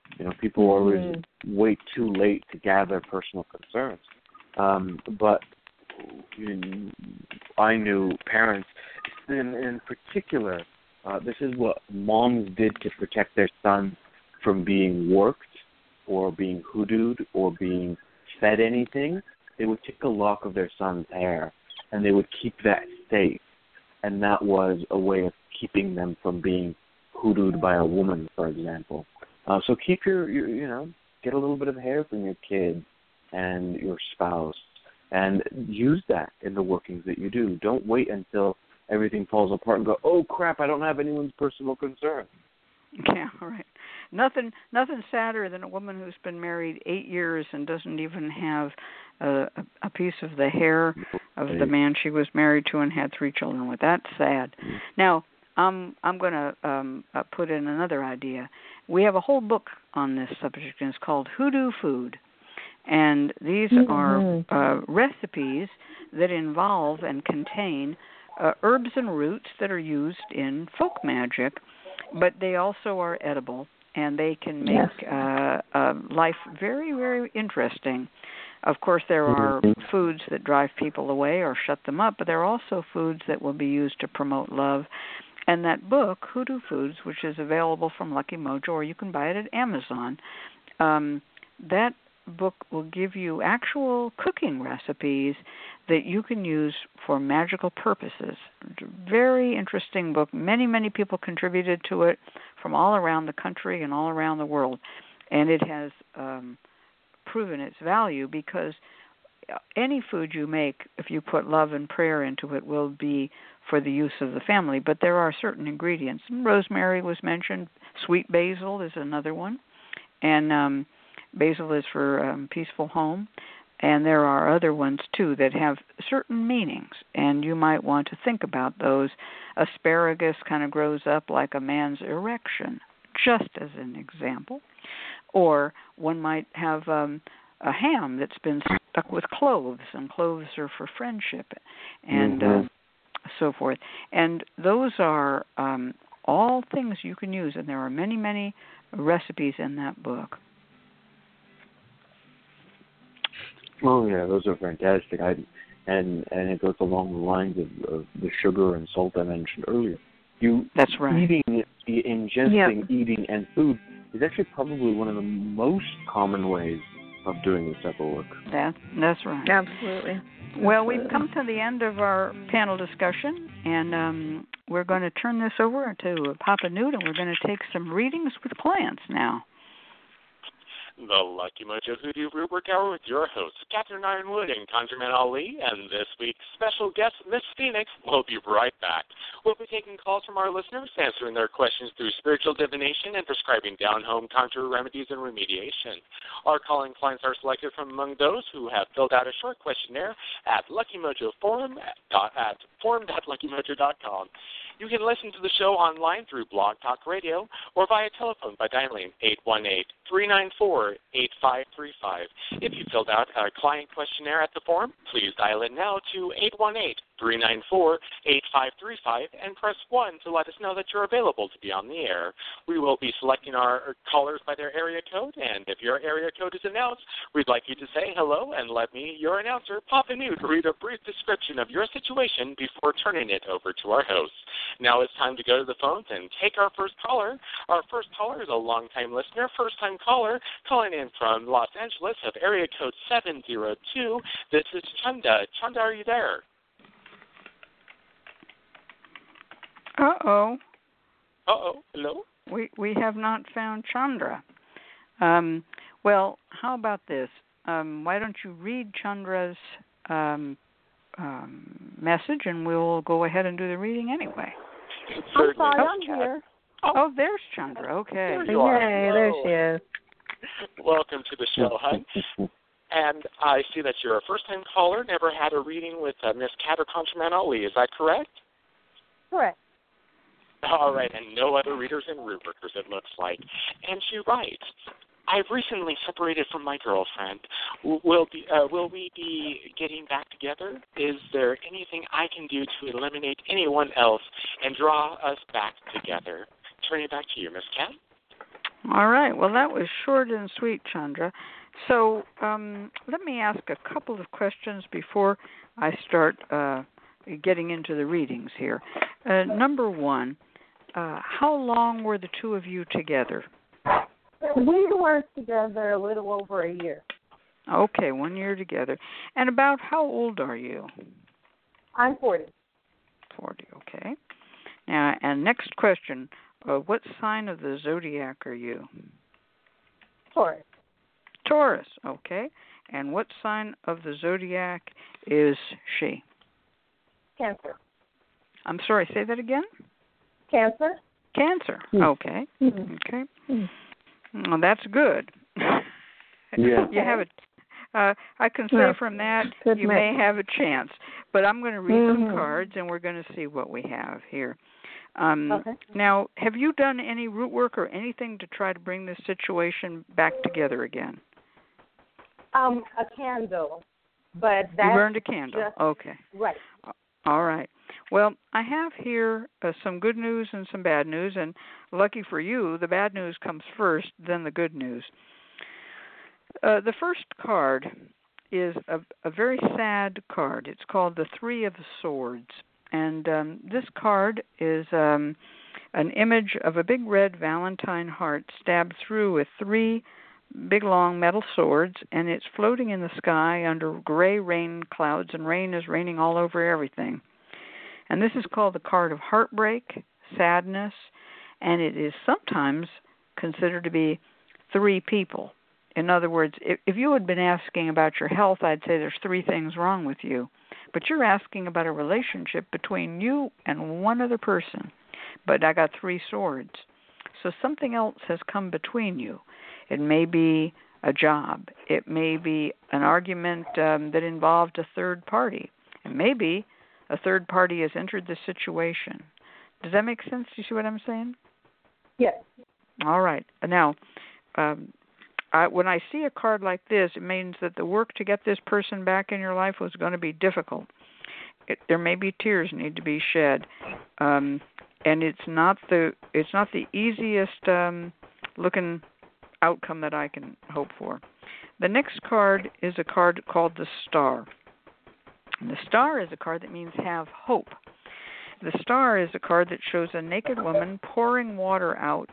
You know, people mm-hmm. always wait too late to gather personal concerns. Um, but you know, I knew parents, in, in particular, uh, this is what moms did to protect their sons from being worked or being hoodooed or being fed anything. They would take a lock of their son's hair and they would keep that safe. And that was a way of keeping them from being hoodooed by a woman, for example. Uh, so keep your, your, you know, get a little bit of hair from your kid and your spouse and use that in the workings that you do. Don't wait until everything falls apart and go, oh, crap, I don't have anyone's personal concern. Yeah, right. Nothing nothing sadder than a woman who's been married eight years and doesn't even have a, a piece of the hair of the man she was married to and had three children with. That's sad. Now, I'm I'm going to um, uh, put in another idea. We have a whole book on this subject, and it's called Hoodoo Food. And these mm-hmm. are uh, recipes that involve and contain uh, herbs and roots that are used in folk magic, but they also are edible, and they can make yes. uh, uh, life very, very interesting. Of course, there are mm-hmm. foods that drive people away or shut them up, but there are also foods that will be used to promote love. And that book, Hoodoo Foods, which is available from Lucky Mojo, or you can buy it at Amazon, um, that book will give you actual cooking recipes that you can use for magical purposes. Very interesting book. Many, many people contributed to it from all around the country and all around the world. And it has um, proven its value because any food you make, if you put love and prayer into it, will be for the use of the family. But there are certain ingredients. Rosemary was mentioned. Sweet basil is another one. And um, basil is for um, peaceful home. And there are other ones, too, that have certain meanings. And you might want to think about those. Asparagus kind of grows up like a man's erection, just as an example. Or one might have um, a ham that's been stuck with cloves, and cloves are for friendship and mm-hmm. uh, so forth. And those are um, all things you can use, and there are many, many recipes in that book. Oh yeah, those are fantastic. I, and and it goes along the lines of, of the sugar and salt I mentioned earlier. You That's right. Eating, ingesting, yep. eating, and food is actually probably one of the most common ways of doing this type of work. That, that's right. Absolutely. Well, Absolutely. we've come to the end of our panel discussion, and um, we're going to turn this over to Papa Newt, and we're going to take some readings with clients now. The Lucky Mojo Hoodoo Rootwork Hour with your hosts, Catherine Ironwood and ConjureMan Ali, and this week's special guest, Miss Phoenix. We'll be right back. We'll be taking calls from our listeners, answering their questions through spiritual divination and prescribing down-home conjure remedies and remediation. Our calling clients are selected from among those who have filled out a short questionnaire at Lucky Mojo Forum at, at forum dot lucky mojo dot com. You can listen to the show online through Blog Talk Radio or via telephone by dialing eight one eight, three nine four, eight five three five. If you filled out a client questionnaire at the forum, please dial in now to eight one eight, three nine four, eight five three five and press one to let us know that you're available to be on the air. We will be selecting our callers by their area code, and if your area code is announced, we'd like you to say hello and let me, your announcer, Papa Newt, read a brief description of your situation before turning it over to our hosts. Now it's time to go to the phones and take our first caller. Our first caller is a longtime listener, first-time caller, calling in from Los Angeles of area code seven zero two. This is Chanda. Chanda, are you there? Uh-oh. Uh-oh. Hello? We we have not found Chandra. Um, well, how about this? Um, why don't you read Chandra's um, um, message, and we'll go ahead and do the reading anyway. I'm sorry, I'm here. Oh, oh, there's Chandra. Okay. There you are. Yay, there she is. Welcome to the show, hon. And I see that you're a first-time caller, never had a reading with uh, Miss Cat or ConjureMan Ali. Is that correct? Correct. All right, and no other readers and rootworkers, it looks like. And she writes, I've recently separated from my girlfriend. Will be, uh, will we be getting back together? Is there anything I can do to eliminate anyone else and draw us back together? Turning it back to you, Miss Cat. All right. Well, that was short and sweet, Chandra. So um, let me ask a couple of questions before I start uh, getting into the readings here. Uh, number one, uh, how long were the two of you together? We were together a little over a year. Okay, one year together. And about how old are you? I'm forty. forty, okay. Now, and next question, uh, what sign of the zodiac are you? Taurus. Taurus, okay. And what sign of the zodiac is she? Cancer. I'm sorry, say that again? Cancer. Cancer, Mm. okay. Mm-hmm. Okay. Mm. Well, that's good. Yeah. You have a Uh, I can say Yeah. from that Good you mix. may have a chance, but I'm going to read Mm-hmm. some cards and we're going to see what we have here. Um, Okay. Now, have you done any root work or anything to try to bring this situation back together again? Um, a candle, but You that's burned a candle. just- Okay. right. All right. Well, I have here uh, some good news and some bad news, and lucky for you, the bad news comes first, then the good news. Uh, the first card is a, a very sad card. It's called the Three of Swords. And um, this card is um, an image of a big red Valentine heart stabbed through with three big long metal swords, and it's floating in the sky under gray rain clouds, and rain is raining all over everything. And this is called the card of heartbreak, sadness, and it is sometimes considered to be three people. In other words, if, if you had been asking about your health, I'd say there's three things wrong with you. But you're asking about a relationship between you and one other person. But I got three swords. So something else has come between you. It may be a job. It may be an argument um, that involved a third party. And maybe a third party has entered the situation. Does that make sense? Do you see what I'm saying? Yes. All right. Now, um, I, when I see a card like this, it means that the work to get this person back in your life was going to be difficult. It, there may be tears need to be shed, um, and it's not the it's not the easiest um, looking outcome that I can hope for. The next card is a card called the Star. And the Star is a card that means have hope. The Star is a card that shows a naked woman pouring water out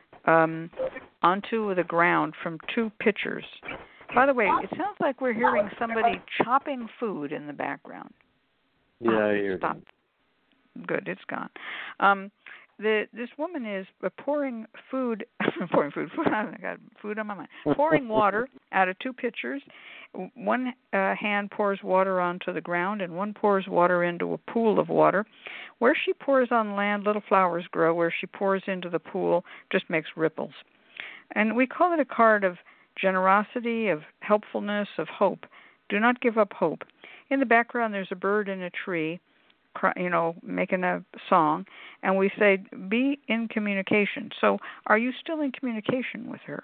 um, onto the ground from two pitchers. By the way, it sounds like we're hearing somebody chopping food in the background. Yeah, Oh, I hear stop. that. Good, it's gone. Um, the this woman is uh, pouring food, pouring food, food. I got food on my mind. Pouring water out of two pitchers. One uh, hand pours water onto the ground, and one pours water into a pool of water. Where she pours on land, little flowers grow. Where she pours into the pool, just makes ripples. And we call it a card of generosity, of helpfulness, of hope. Do not give up hope. In the background, there's a bird in a tree, you know, making a song, and we say, be in communication. So are you still in communication with her?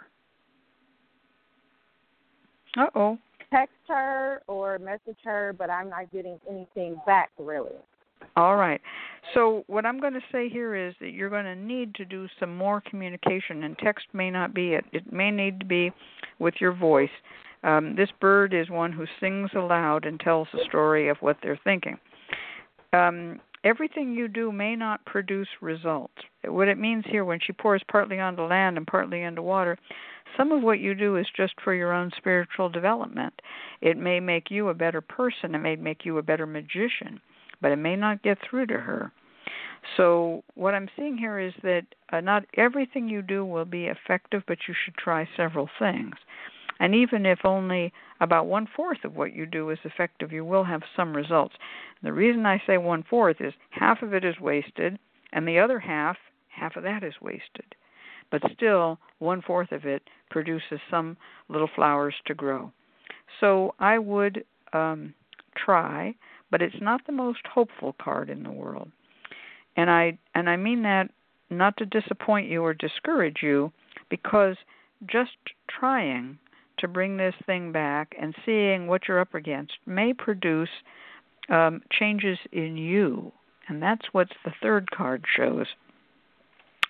Uh-oh. Text her or message her, but I'm not getting anything back, really. All right. So what I'm going to say here is that you're going to need to do some more communication, and text may not be it. It may need to be with your voice. Um, this bird is one who sings aloud and tells the story of what they're thinking. Um, everything you do may not produce results. What it means here, when she pours partly onto land and partly into water, some of what you do is just for your own spiritual development. It may make you a better person. It may make you a better magician, but it may not get through to her. So what I'm seeing here is that uh, not everything you do will be effective, but you should try several things. And even if only about one-fourth of what you do is effective, you will have some results. The reason I say one-fourth is half of it is wasted, and the other half, half of that is wasted. But still, one-fourth of it produces some little flowers to grow. So I would um, try, but it's not the most hopeful card in the world. And I and I mean that not to disappoint you or discourage you, because just trying to bring this thing back and seeing what you're up against may produce um, changes in you. And that's what the third card shows.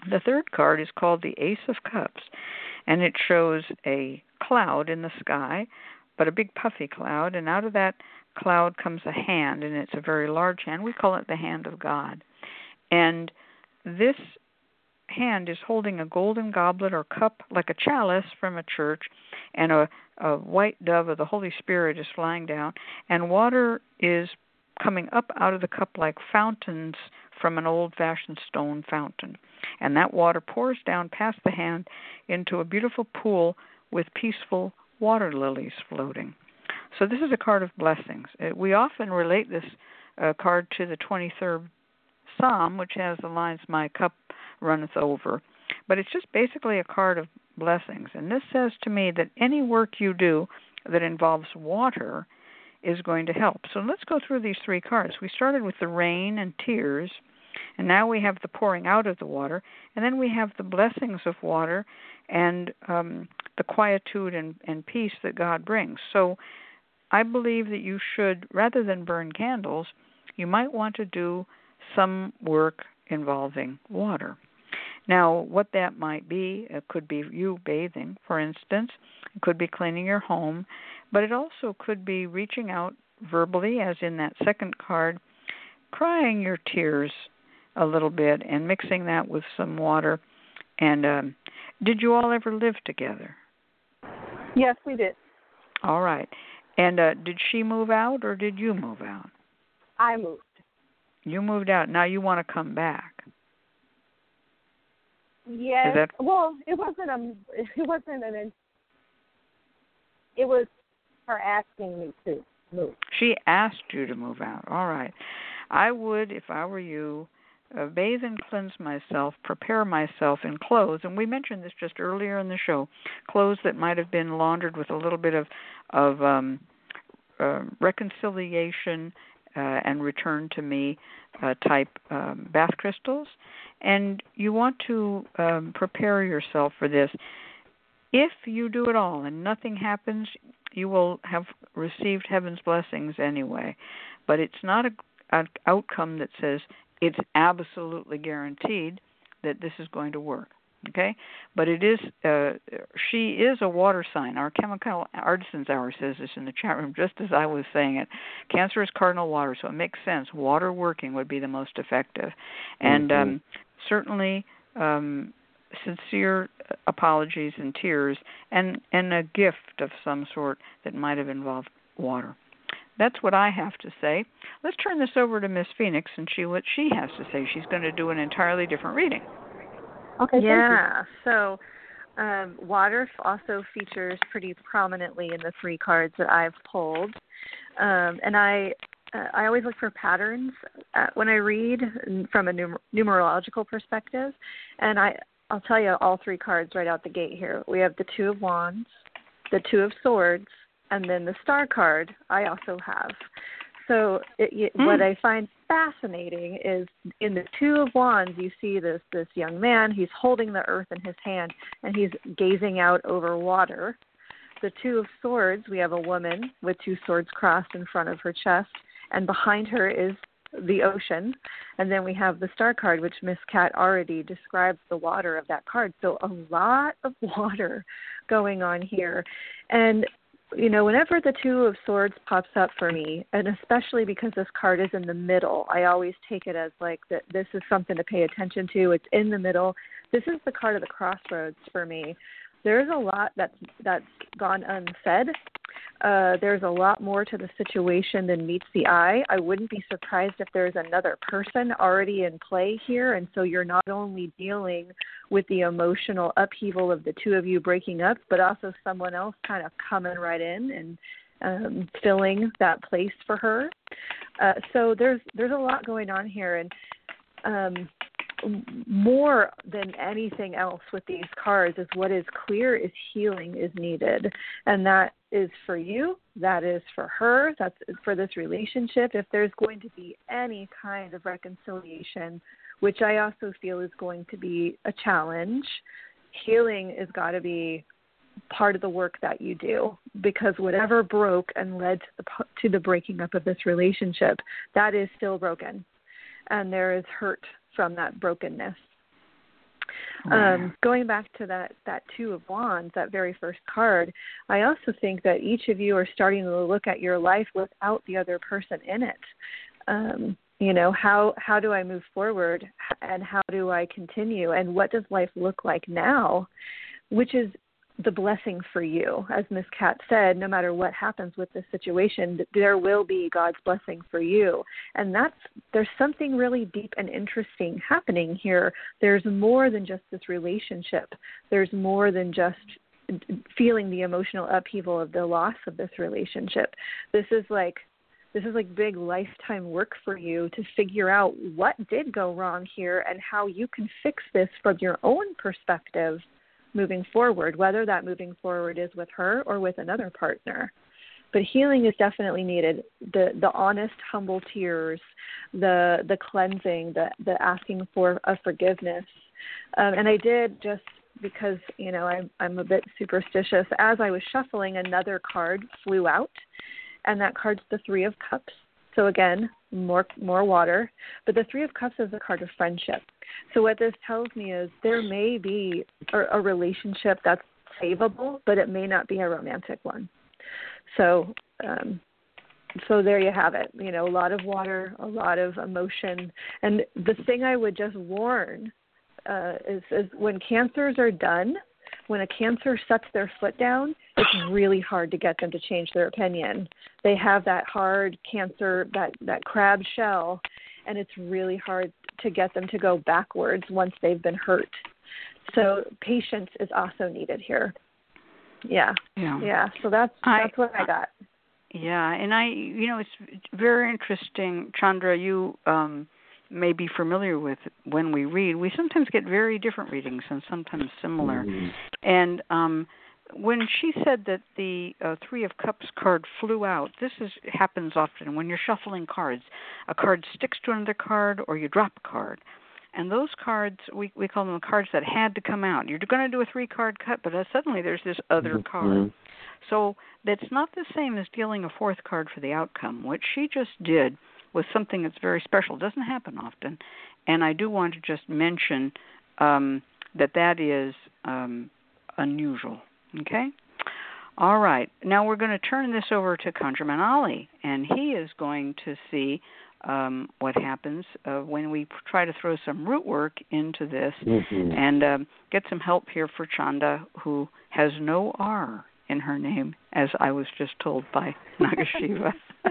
The third card is called the Ace of Cups, and it shows a cloud in the sky, but a big puffy cloud, and out of that cloud comes a hand, and it's a very large hand. We call it the hand of God. And this hand is holding a golden goblet or cup, like a chalice from a church, and a, a white dove of the Holy Spirit is flying down, and water is coming up out of the cup like fountains from an old-fashioned stone fountain. And that water pours down past the hand into a beautiful pool with peaceful water lilies floating. So this is a card of blessings. We often relate this uh, card to the twenty-third Psalm, which has the lines, "My cup runneth over." But it's just basically a card of blessings. And this says to me that any work you do that involves water is going to help. So let's go through these three cards. We started with the rain and tears, and now we have the pouring out of the water, and then we have the blessings of water and um, the quietude and, and peace that God brings. So I believe that you should, rather than burn candles, you might want to do some work involving water. Now, what that might be, it could be you bathing, for instance. It could be cleaning your home, but it also could be reaching out verbally, as in that second card, crying your tears a little bit and mixing that with some water. And um, did you all ever live together? Yes, we did. All right. And uh, did she move out or did you move out? I moved. You moved out. Now you want to come back. Yes. That... Well, it wasn't a. It wasn't an. It was her asking me to move. She asked you to move out. All right. I would, if I were you, uh, bathe and cleanse myself, prepare myself in clothes, and we mentioned this just earlier in the show, clothes that might have been laundered with a little bit of of um, uh, reconciliation uh, and return to me uh, type um, bath crystals. And you want to um, prepare yourself for this. If you do it all and nothing happens, you will have received heaven's blessings anyway. But it's not a, an outcome that says it's absolutely guaranteed that this is going to work. Okay? But it is, uh, she is a water sign. Our Chemical Artisans Hour says this in the chat room, just as I was saying it. Cancer is cardinal water, so it makes sense. Water working would be the most effective. And mm-hmm. um, certainly um, sincere apologies and tears and, and a gift of some sort that might have involved water. That's what I have to say. Let's turn this over to Miss Phoenix and see what she has to say. She's going to do an entirely different reading. Okay. Yeah. So um, water also features pretty prominently in the three cards that I've pulled, um, and I uh, I always look for patterns uh, when I read from a numer- numerological perspective, and I I'll tell you all three cards right out the gate here. We have the Two of Wands, the Two of Swords, and then the Star card I also have. So it, it, mm. what I find fascinating is in the Two of Wands, you see this this young man. He's holding the earth in his hand, and he's gazing out over water. The Two of Swords, we have a woman with two swords crossed in front of her chest, and behind her is the ocean. And then we have the Star card, which Miss Cat already describes the water of that card. So a lot of water going on here. And you know, whenever the Two of Swords pops up for me, and especially because this card is in the middle, I always take it as like that. This is something to pay attention to. It's in the middle. This is the card of the crossroads for me. There's a lot that's that's gone unsaid. Uh, there's a lot more to the situation than meets the eye. I wouldn't be surprised if there's another person already in play here, and so you're not only dealing with the emotional upheaval of the two of you breaking up, but also someone else kind of coming right in and um, filling that place for her. Uh, so there's there's a lot going on here, and um, more than anything else with these cards is what is clear is healing is needed, and that is for you, that is for her, that's for this relationship. If there's going to be any kind of reconciliation, which I also feel is going to be a challenge, healing has got to be part of the work that you do, because whatever broke and led to the, to the breaking up of this relationship, that is still broken, and there is hurt from that brokenness. Um, going back to that, that Two of Wands, that very first card, I also think that each of you are starting to look at your life without the other person in it. Um, you know, how how do I move forward, and how do I continue, and what does life look like now, which is the blessing for you. As Miss Cat said, no matter what happens with this situation, there will be God's blessing for you. And that's, there's something really deep and interesting happening here. There's more than just this relationship. There's more than just feeling the emotional upheaval of the loss of this relationship. This is like, this is like big lifetime work for you to figure out what did go wrong here and how you can fix this from your own perspective moving forward, whether that moving forward is with her or with another partner. But healing is definitely needed. The the honest, humble tears, the the cleansing, the the asking for a forgiveness. Um, and I did, just because, you know, I'm I'm a bit superstitious, as I was shuffling, another card flew out, and that card's the Three of Cups. So again, more more water. But the Three of Cups is a card of friendship. So what this tells me is there may be a, a relationship that's savable, but it may not be a romantic one. So um, so there you have it. You know, a lot of water, a lot of emotion. And the thing I would just warn uh, is, is when cancers are done, when a Cancer sets their foot down, it's really hard to get them to change their opinion. They have that hard Cancer, that, that crab shell, and it's really hard to get them to go backwards once they've been hurt. So patience is also needed here. Yeah. Yeah. Yeah. So that's that's I, what I got. Yeah, and I, you know, it's very interesting, Chandra. You um, may be familiar with when we read. We sometimes get very different readings and sometimes similar. Mm-hmm. And um, when she said that the uh, Three of Cups card flew out, this is happens often when you're shuffling cards. A card sticks to another card, or you drop a card. And those cards, we we call them cards that had to come out. You're going to do a three-card cut, but uh, suddenly there's this other mm-hmm. card. So that's not the same as dealing a fourth card for the outcome. What she just did was something that's very special. It doesn't happen often. And I do want to just mention um, that that is um, unusual. Okay? All right. Now we're going to turn this over to ConjureMan Ali, and he is going to see Um, what happens uh, when we try to throw some root work into this mm-hmm. and um, get some help here for Chanda, who has no R in her name, as I was just told by Nagashiva.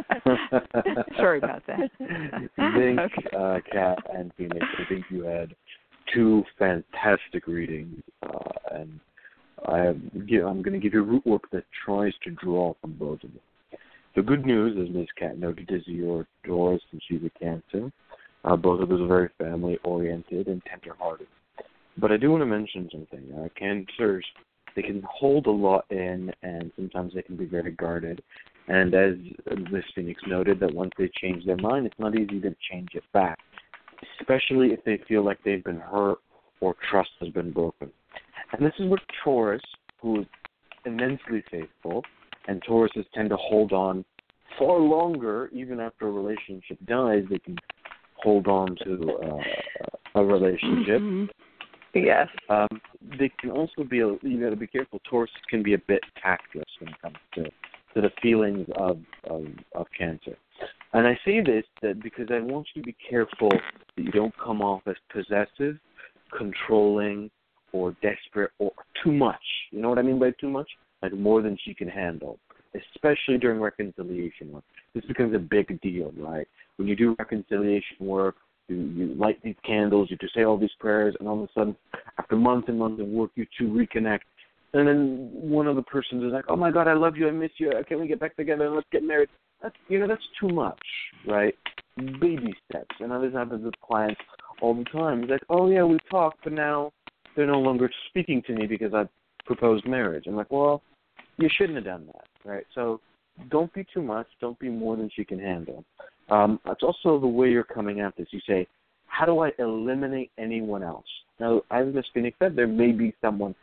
Sorry about that. I think, okay. uh, Kat and Phoenix, I think you had two fantastic readings, uh, and I have, I'm going to give you root work that tries to draw from both of them. The good news, as Miz Cat noted, is your Taurus and she's a Cancer. Uh, both of those are very family-oriented and tender-hearted. But I do want to mention something. Uh, cancers, they can hold a lot in, and sometimes they can be very guarded. And as Miz Phoenix noted, that once they change their mind, it's not easy to change it back, especially if they feel like they've been hurt or trust has been broken. And this is what Taurus, who is immensely faithful, and Tauruses tend to hold on far longer, even after a relationship dies. They can hold on to uh, a relationship. Mm-hmm. Yes. Um, they can also be, a, you got to be careful, Taurus can be a bit tactless when it comes to, to the feelings of, of, of Cancer. And I say this that because I want you to be careful that you don't come off as possessive, controlling, or desperate, or too much. You know what I mean by too much? Like more than she can handle, especially during reconciliation work. This becomes a big deal, right? When you do reconciliation work, you, you light these candles, you just say all these prayers, and all of a sudden, after months and months of work, you two reconnect. And then one of the persons is like, oh, my God, I love you, I miss you, can we get back together and let's get married? That's, you know, that's too much, right? Baby steps. And this happens with clients all the time. It's like, oh, yeah, we talked, but now they're no longer speaking to me because I proposed marriage. I'm like, well, you shouldn't have done that, right? So don't be too much. Don't be more than she can handle. Um, it's also the way you're coming at this. You say, how do I eliminate anyone else? Now, as Miz Phoenix said, there may be someone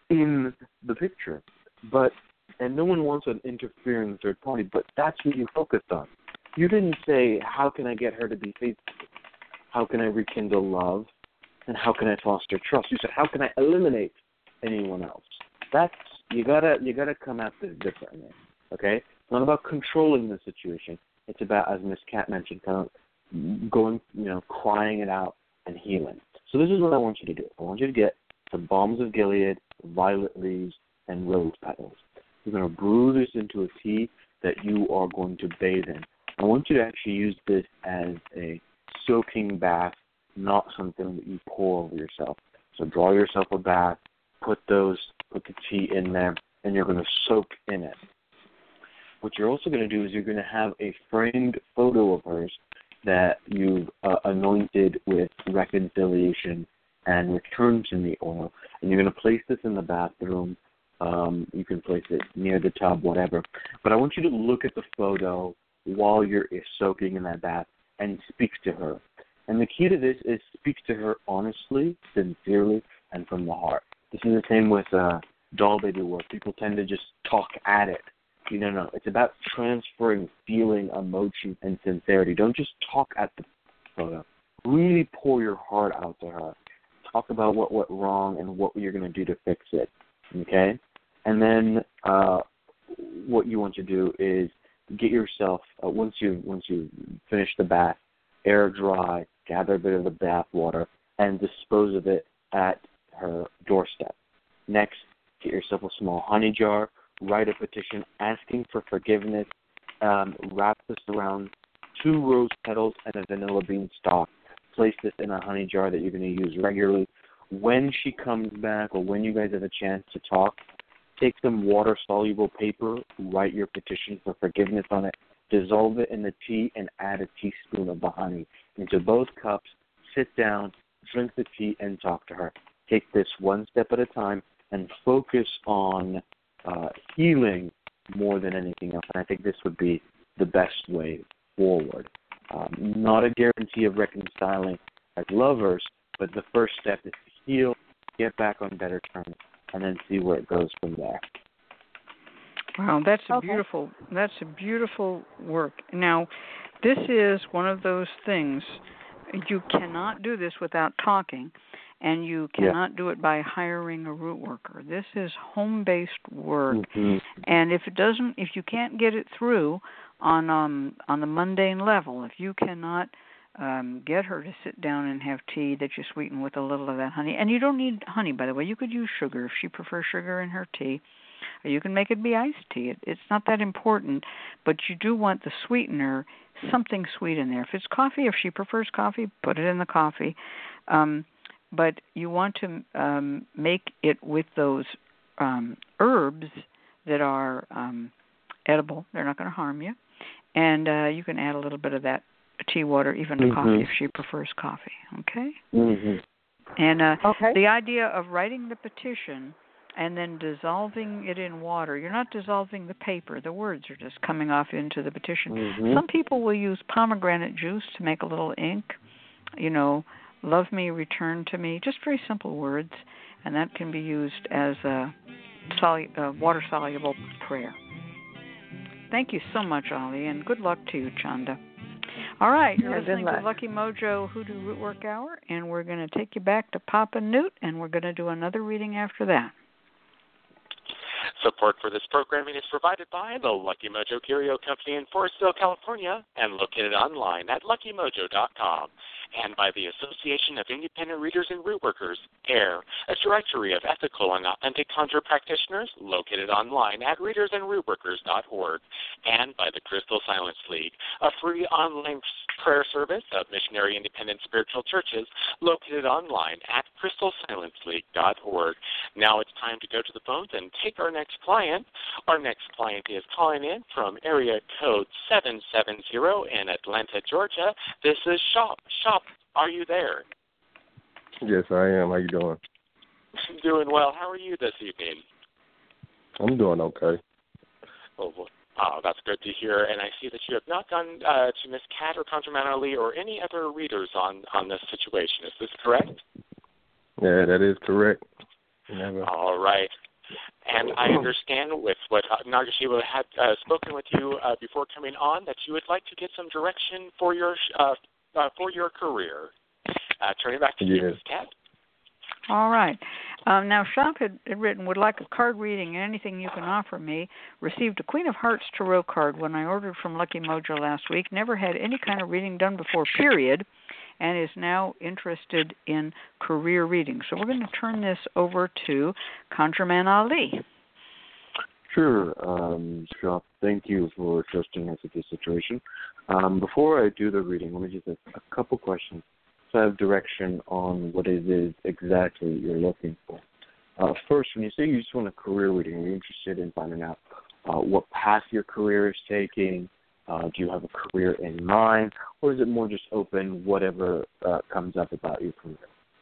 in the picture, but and no one wants an interfering third party, but that's what you focused on. You didn't say, how can I get her to be faithful? How can I rekindle love? then how can I foster trust? You said, how can I eliminate anyone else? That's you gotta you gotta come at this differently. Okay, it's not about controlling the situation. It's about, as Miss Cat mentioned, kind of going, you know, crying it out and healing. So this is what I want you to do. I want you to get some balms of Gilead, violet leaves, and rose petals. You're going to brew this into a tea that you are going to bathe in. I want you to actually use this as a soaking bath, not something that you pour over yourself. So draw yourself a bath, put those, put the tea in there, and you're going to soak in it. What you're also going to do is you're going to have a framed photo of hers that you've uh, anointed with reconciliation and return to me oil, and you're going to place this in the bathroom. Um, you can place it near the tub, whatever. But I want you to look at the photo while you're soaking in that bath and speak to her. And the key to this is speak to her honestly, sincerely, and from the heart. This is the same with uh, doll baby work. People tend to just talk at it. You know, no, it's about transferring feeling, emotion, and sincerity. Don't just talk at the photo. Really pour your heart out to her. Talk about what went wrong and what you're going to do to fix it, okay? And then uh, what you want to do is get yourself, uh, once you once you finish the bath, air dry, gather a bit of the bath water, and dispose of it at her doorstep. Next, get yourself a small honey jar, write a petition asking for forgiveness, um, wrap this around two rose petals and a vanilla bean stalk. Place this in a honey jar that you're going to use regularly. When she comes back or when you guys have a chance to talk, take some water-soluble paper, write your petition for forgiveness on it, dissolve it in the tea, and add a teaspoon of the honey into both cups. Sit down, drink the tea, and talk to her. Take this one step at a time and focus on uh, healing more than anything else. And I think this would be the best way forward. Um, not a guarantee of reconciling as lovers, but the first step is to heal, get back on better terms, and then see where it goes from there. Wow, that's a Okay. beautiful, that's a beautiful work. Now, this is one of those things, you cannot do this without talking, and you cannot yeah. do it by hiring a root worker. This is home-based work, mm-hmm. and if it doesn't, if you can't get it through on um, on the mundane level, if you cannot um, get her to sit down and have tea that you sweeten with a little of that honey, and you don't need honey, by the way, you could use sugar if she prefers sugar in her tea, or you can make it be iced tea. It, it's not that important, but you do want the sweetener, something sweet in there. If it's coffee, if she prefers coffee, put it in the coffee. Um, but you want to um, make it with those um, herbs that are um, edible. They're not going to harm you. And uh, you can add a little bit of that tea water, even to mm-hmm. coffee, if she prefers coffee. Okay? Mm-hmm. And uh, okay. the idea of writing the petition and then dissolving it in water, you're not dissolving the paper. The words are just coming off into the petition. Mm-hmm. Some people will use pomegranate juice to make a little ink, you know, love me, return to me, just very simple words, and that can be used as a solu- uh, water-soluble prayer. Thank you so much, Ollie, and good luck to you, Chanda. All right, you're Yeah, listening good to luck. Lucky Mojo Hoodoo Rootwork Hour, and we're going to take you back to Papa Newt, and we're going to do another reading after that. Support for this programming is provided by the Lucky Mojo Curio Company in Forestville, California, and located online at lucky mojo dot com, and by the Association of Independent Readers and Rootworkers, AIR, a directory of ethical and authentic conjure practitioners located online at readers and rootworkers dot org, and by the Crystal Silence League, a free online prayer service of missionary independent spiritual churches located online at crystal silence league dot org. Now it's time to go to the phones and take our next client. Our next client is calling in from area code seven seven zero in Atlanta, Georgia. This is Shop. Shop, are you there? Yes, I am. How you doing? Doing well. How are you this evening? I'm doing okay. Oh, oh, that's good to hear. And I see that you have not gone uh, to Miss Cat or Conjure Ali or any other readers on, on this situation. Is this correct? Yeah, that is correct. Never. All right. And I understand with what uh, Nagashiva had uh, spoken with you uh, before coming on that you would like to get some direction for your uh, uh, for your career. Uh, turning back to yes. you, Miz Cat. All right. Um, now, Shop had, had written, would like a card reading and anything you can offer me. Received a Queen of Hearts Tarot card when I ordered from Lucky Mojo last week. Never had any kind of reading done before, period, and is now interested in career reading. So we're going to turn this over to ConjureMan Ali. Sure, um, Shop. Thank you for trusting us with this situation. Um, before I do the reading, let me just ask a couple questions so I have direction on what it is exactly you're looking for. Uh, first, when you say you just want a career reading, are you interested in finding out uh, what path your career is taking? Uh, do you have a career in mind? Or is it more just open, whatever uh, comes up about your career?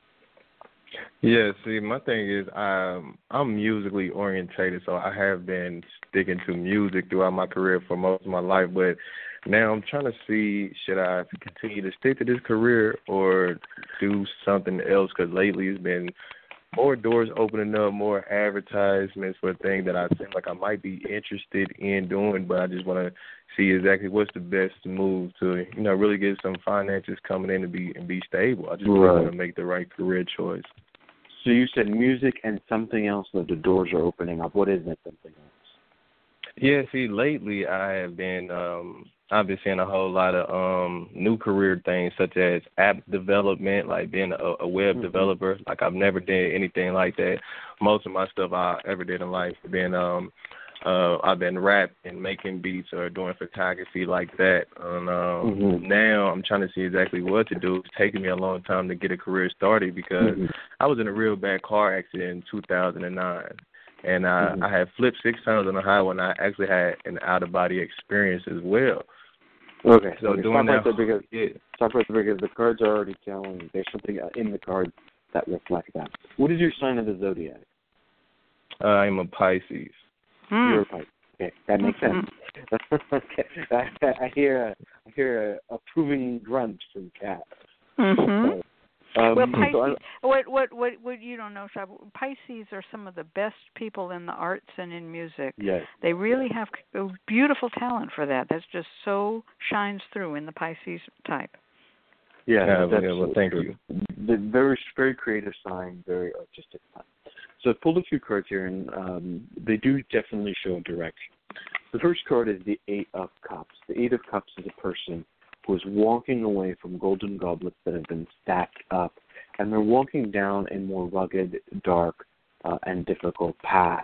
Yeah, see, my thing is um, I'm musically orientated, so I have been sticking to music throughout my career for most of my life, but now I'm trying to see, should I continue to stick to this career or do something else, because lately it's been more doors opening up, more advertisements for things that I seem like I might be interested in doing, but I just want to see exactly what's the best move to, you know, really get some finances coming in and be and be stable. I just really Right. want to make the right career choice. So you said music and something else that the doors are opening up. What is that something else? Yeah, see, lately I have been, um, I've been seeing a whole lot of um, new career things, such as app development, like being a, a web Mm-hmm. developer. Like I've never did anything like that. Most of my stuff I ever did in life have been, um, uh, I've been rapping, making beats, or doing photography like that. And um, Mm-hmm. now I'm trying to see exactly what to do. It's taking me a long time to get a career started because Mm-hmm. I was in a real bad car accident in two thousand nine. And I, Mm-hmm. I had flipped six times on the highway, and I actually had an out-of-body experience as well. Okay, So okay. doing Stop right that, there because, yeah. stop right there because the cards are already telling there's something in the cards that reflect that. What is your sign of the zodiac? Uh, I'm a Pisces. Mm. You're a Pisces. Okay, that makes sense. Okay, I, I hear a, I hear a approving grunt from Kat. Mm-hmm. So, um, Well, so I- Pisces, what, what, what, what you don't know, Shab, Pisces are some of the best people in the arts and in music. yes. They really have a beautiful talent for that. That's just so shines through in the Pisces type. Yeah, Yeah, that's yeah, well, thank you. The very, very creative sign, very artistic sign. So I pulled a few cards here, and um, they do definitely show direction. The first card is the Eight of Cups. The Eight of Cups is a person who is walking away from golden goblets that have been stacked up, and they're walking down a more rugged, dark, uh, and difficult path.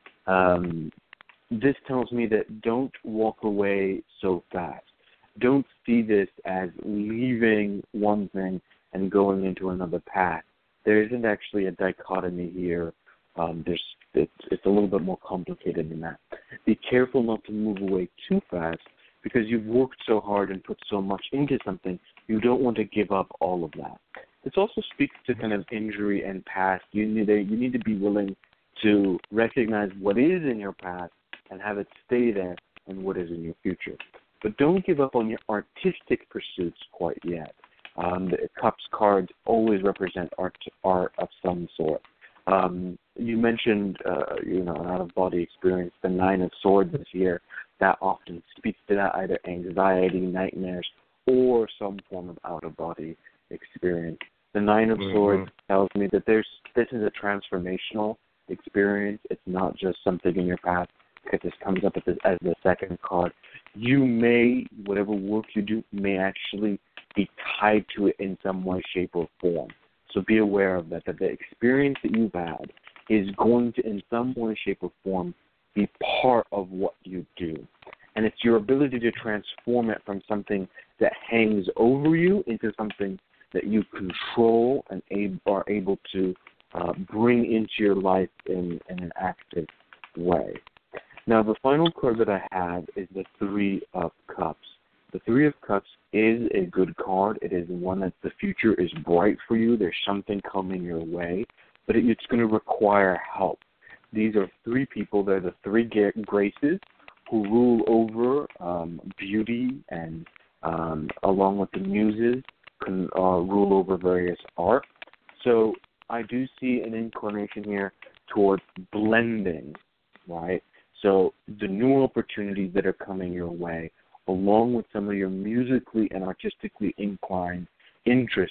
Um, this tells me that don't walk away so fast. Don't see this as leaving one thing and going into another path. There isn't actually a dichotomy here. Um, there's it's, it's a little bit more complicated than that. Be careful not to move away too fast because you've worked so hard and put so much into something, you don't want to give up all of that. This also speaks to kind of injury and past. You need to, you need to be willing to recognize what is in your past and have it stay there and what is in your future. But don't give up on your artistic pursuits quite yet. Um, the Cups cards always represent art, art of some sort. Um, you mentioned, uh, you know, an out-of-body experience, the Nine of Swords this year. That often speaks to that, either anxiety, nightmares, or some form of out-of-body experience. The Nine of Mm-hmm. Swords tells me that there's this is a transformational experience. It's not just something in your past, because this comes up as the, as the second card. You may, whatever work you do, may actually be tied to it in some way, shape, or form. So be aware of that, that the experience that you've had is going to, in some way, shape, or form, be part of what you do. And it's your ability to transform it from something that hangs over you into something that you control and ab- are able to uh, bring into your life in, in an active way. Now, the final card that I have is the Three of Cups. The Three of Cups is a good card. It is one that the future is bright for you. There's something coming your way, but it, it's going to require help. These are three people. They're the three graces who rule over um, beauty and, um, along with the muses, can uh, rule over various art. So I do see an inclination here towards blending, right? So the new opportunities that are coming your way, along with some of your musically and artistically inclined interests,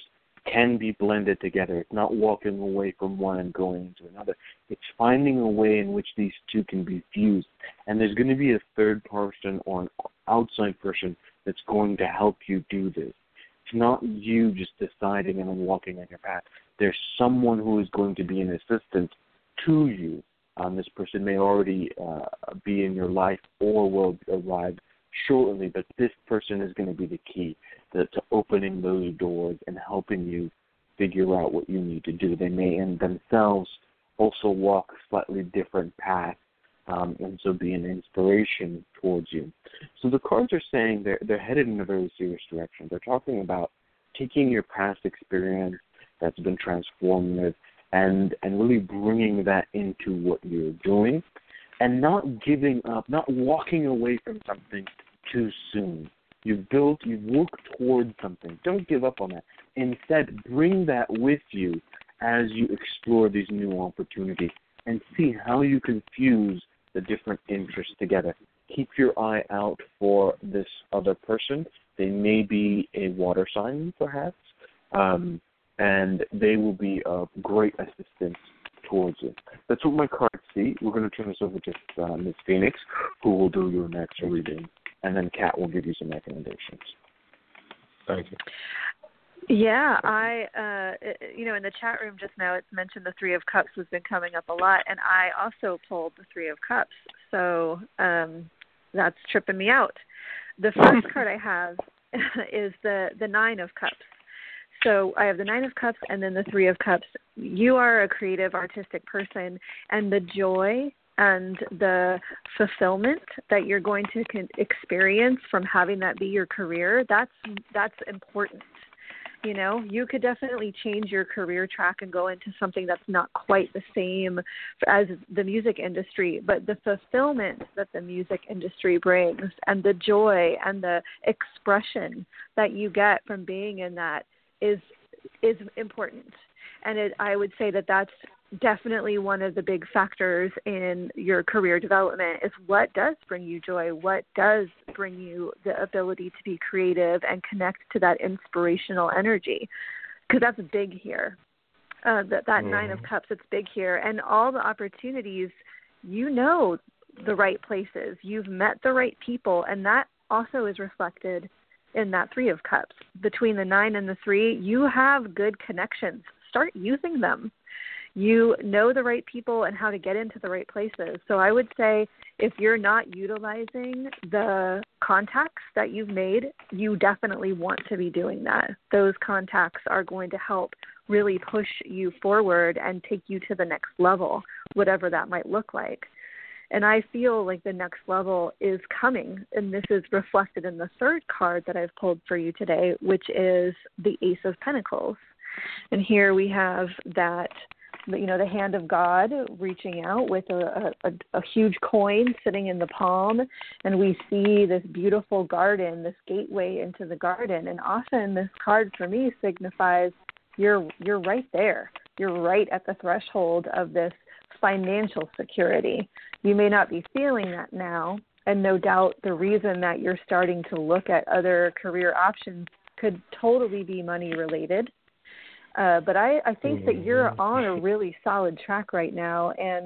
can be blended together. It's not walking away from one and going into another. It's finding a way in which these two can be fused. And there's going to be a third person or an outside person that's going to help you do this. It's not you just deciding and then walking on your path. There's someone who is going to be an assistant to you. Um, this person may already uh, be in your life or will arrive shortly, but this person is going to be the key to, to opening those doors and helping you figure out what you need to do. They may in themselves also walk a slightly different path, um, and so be an inspiration towards you. So the cards are saying they're, they're headed in a very serious direction. They're talking about taking your past experience that's been transformative and, and really bringing that into what you're doing and not giving up, not walking away from something too soon. You've built, you've worked towards something. Don't give up on that. Instead, bring that with you as you explore these new opportunities and see how you can fuse the different interests together. Keep your eye out for this other person. They may be a water sign, perhaps, um, and they will be of great assistance towards you. That's what my cards see. We're going to turn this over to uh, Miz Phoenix, who will do your next reading, and then Kat will give you some recommendations. Thank you. Yeah, I, uh, you know, in the chat room just now, it's mentioned the Three of Cups has been coming up a lot, and I also pulled the Three of Cups, so um, that's tripping me out. The first card I have is the, the Nine of Cups. So I have the Nine of Cups and then the Three of Cups. You are a creative, artistic person, and the joy and the fulfillment that you're going to experience from having that be your career, that's that's important. You know, you could definitely change your career track and go into something that's not quite the same as the music industry, but the fulfillment that the music industry brings and the joy and the expression that you get from being in that is is important. And it, I would say that that's definitely one of the big factors in your career development is what does bring you joy, what does bring you the ability to be creative and connect to that inspirational energy, because that's big here. Uh, that that mm. Nine of Cups, it's big here. And all the opportunities, you know the right places, you've met the right people, and that also is reflected in that Three of Cups. Between the nine and the three, you have good connections. Start using them. You know the right people and how to get into the right places. So I would say if you're not utilizing the contacts that you've made, you definitely want to be doing that. Those contacts are going to help really push you forward and take you to the next level, whatever that might look like. And I feel like the next level is coming, and this is reflected in the third card that I've pulled for you today, which is the Ace of Pentacles. And here we have that, you know, the hand of God reaching out with a, a, a huge coin sitting in the palm, and we see this beautiful garden, this gateway into the garden. And often this card for me signifies you're you're right there. You're right at the threshold of this financial security. You may not be feeling that now, and no doubt the reason that you're starting to look at other career options could totally be money related. Uh, but I, I think that you're on a really solid track right now, and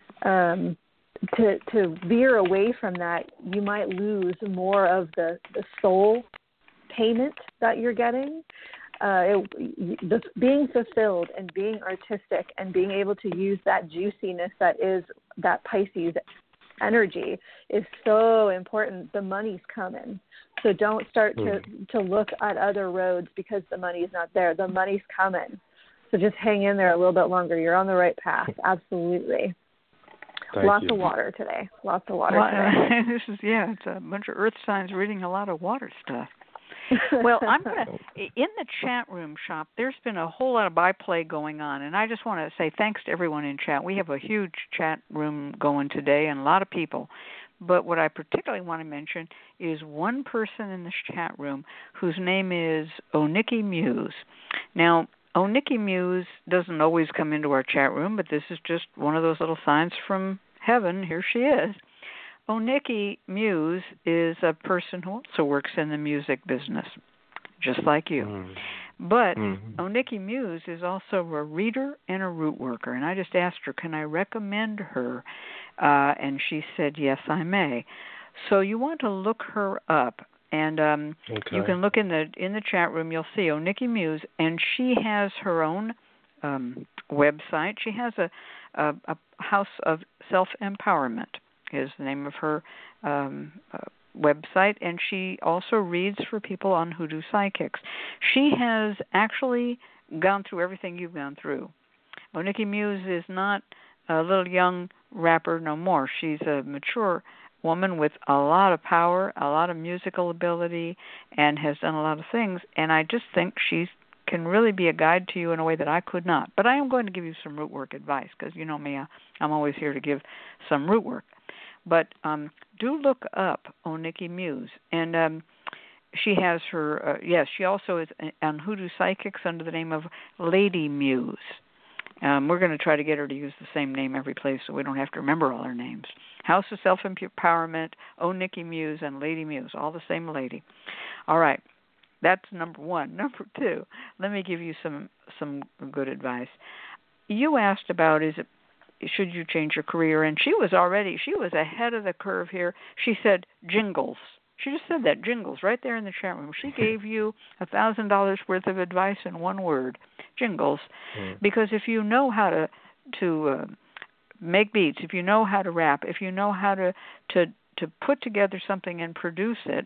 um, to to veer away from that, you might lose more of the, the soul payment that you're getting. Uh, it, the, being fulfilled and being artistic and being able to use that juiciness that is that Pisces energy is so important. The money's coming. So don't start to, to look at other roads because the money's not there. The money's coming. So just hang in there a little bit longer. You're on the right path. Absolutely. Thank Lots you. of water today. Lots of water well, today. This is, yeah, it's a bunch of earth signs reading a lot of water stuff. Well, I'm gonna in the chat room shop. There's been a whole lot of byplay going on, and I just want to say thanks to everyone in chat. We have a huge chat room going today, and a lot of people. But what I particularly want to mention is one person in this chat room whose name is Oniki Muse. Now, Oniki Muse doesn't always come into our chat room, but this is just one of those little signs from heaven. Here she is. Oniki Muse is a person who also works in the music business, just like you. Mm. But mm-hmm. Oniki Muse is also a reader and a root worker. And I just asked her, can I recommend her? Uh, and she said, yes, I may. So you want to look her up. And um, okay. you can look in the in the chat room. You'll see Oniki Muse, and she has her own um, website. She has a, a, a House of Self-Empowerment is the name of her um, uh, website, and she also reads for people on Hoodoo Psychics. She has actually gone through everything you've gone through. Oniki Muse is not a little young rapper no more. She's a mature woman with a lot of power, a lot of musical ability, and has done a lot of things. And I just think she can really be a guide to you in a way that I could not. But I am going to give you some root work advice because you know me, I'm always here to give some root work. But um, do look up Oniki Muse. And um, she has her, uh, yes, she also is on Hoodoo Psychics under the name of Lady Muse. Um, we're going to try to get her to use the same name every place so we don't have to remember all her names. House of Self-Empowerment, Oniki Muse, and Lady Muse, all the same lady. All right, that's number one. Number two, let me give you some some good advice. You asked about is it should you change your career, and she was already, she was ahead of the curve here. She said jingles. She just said that, jingles, right there in the chat room. She gave you a thousand dollars worth of advice in one word, jingles. Mm. Because if you know how to to uh, make beats, if you know how to rap, if you know how to, to to put together something and produce it,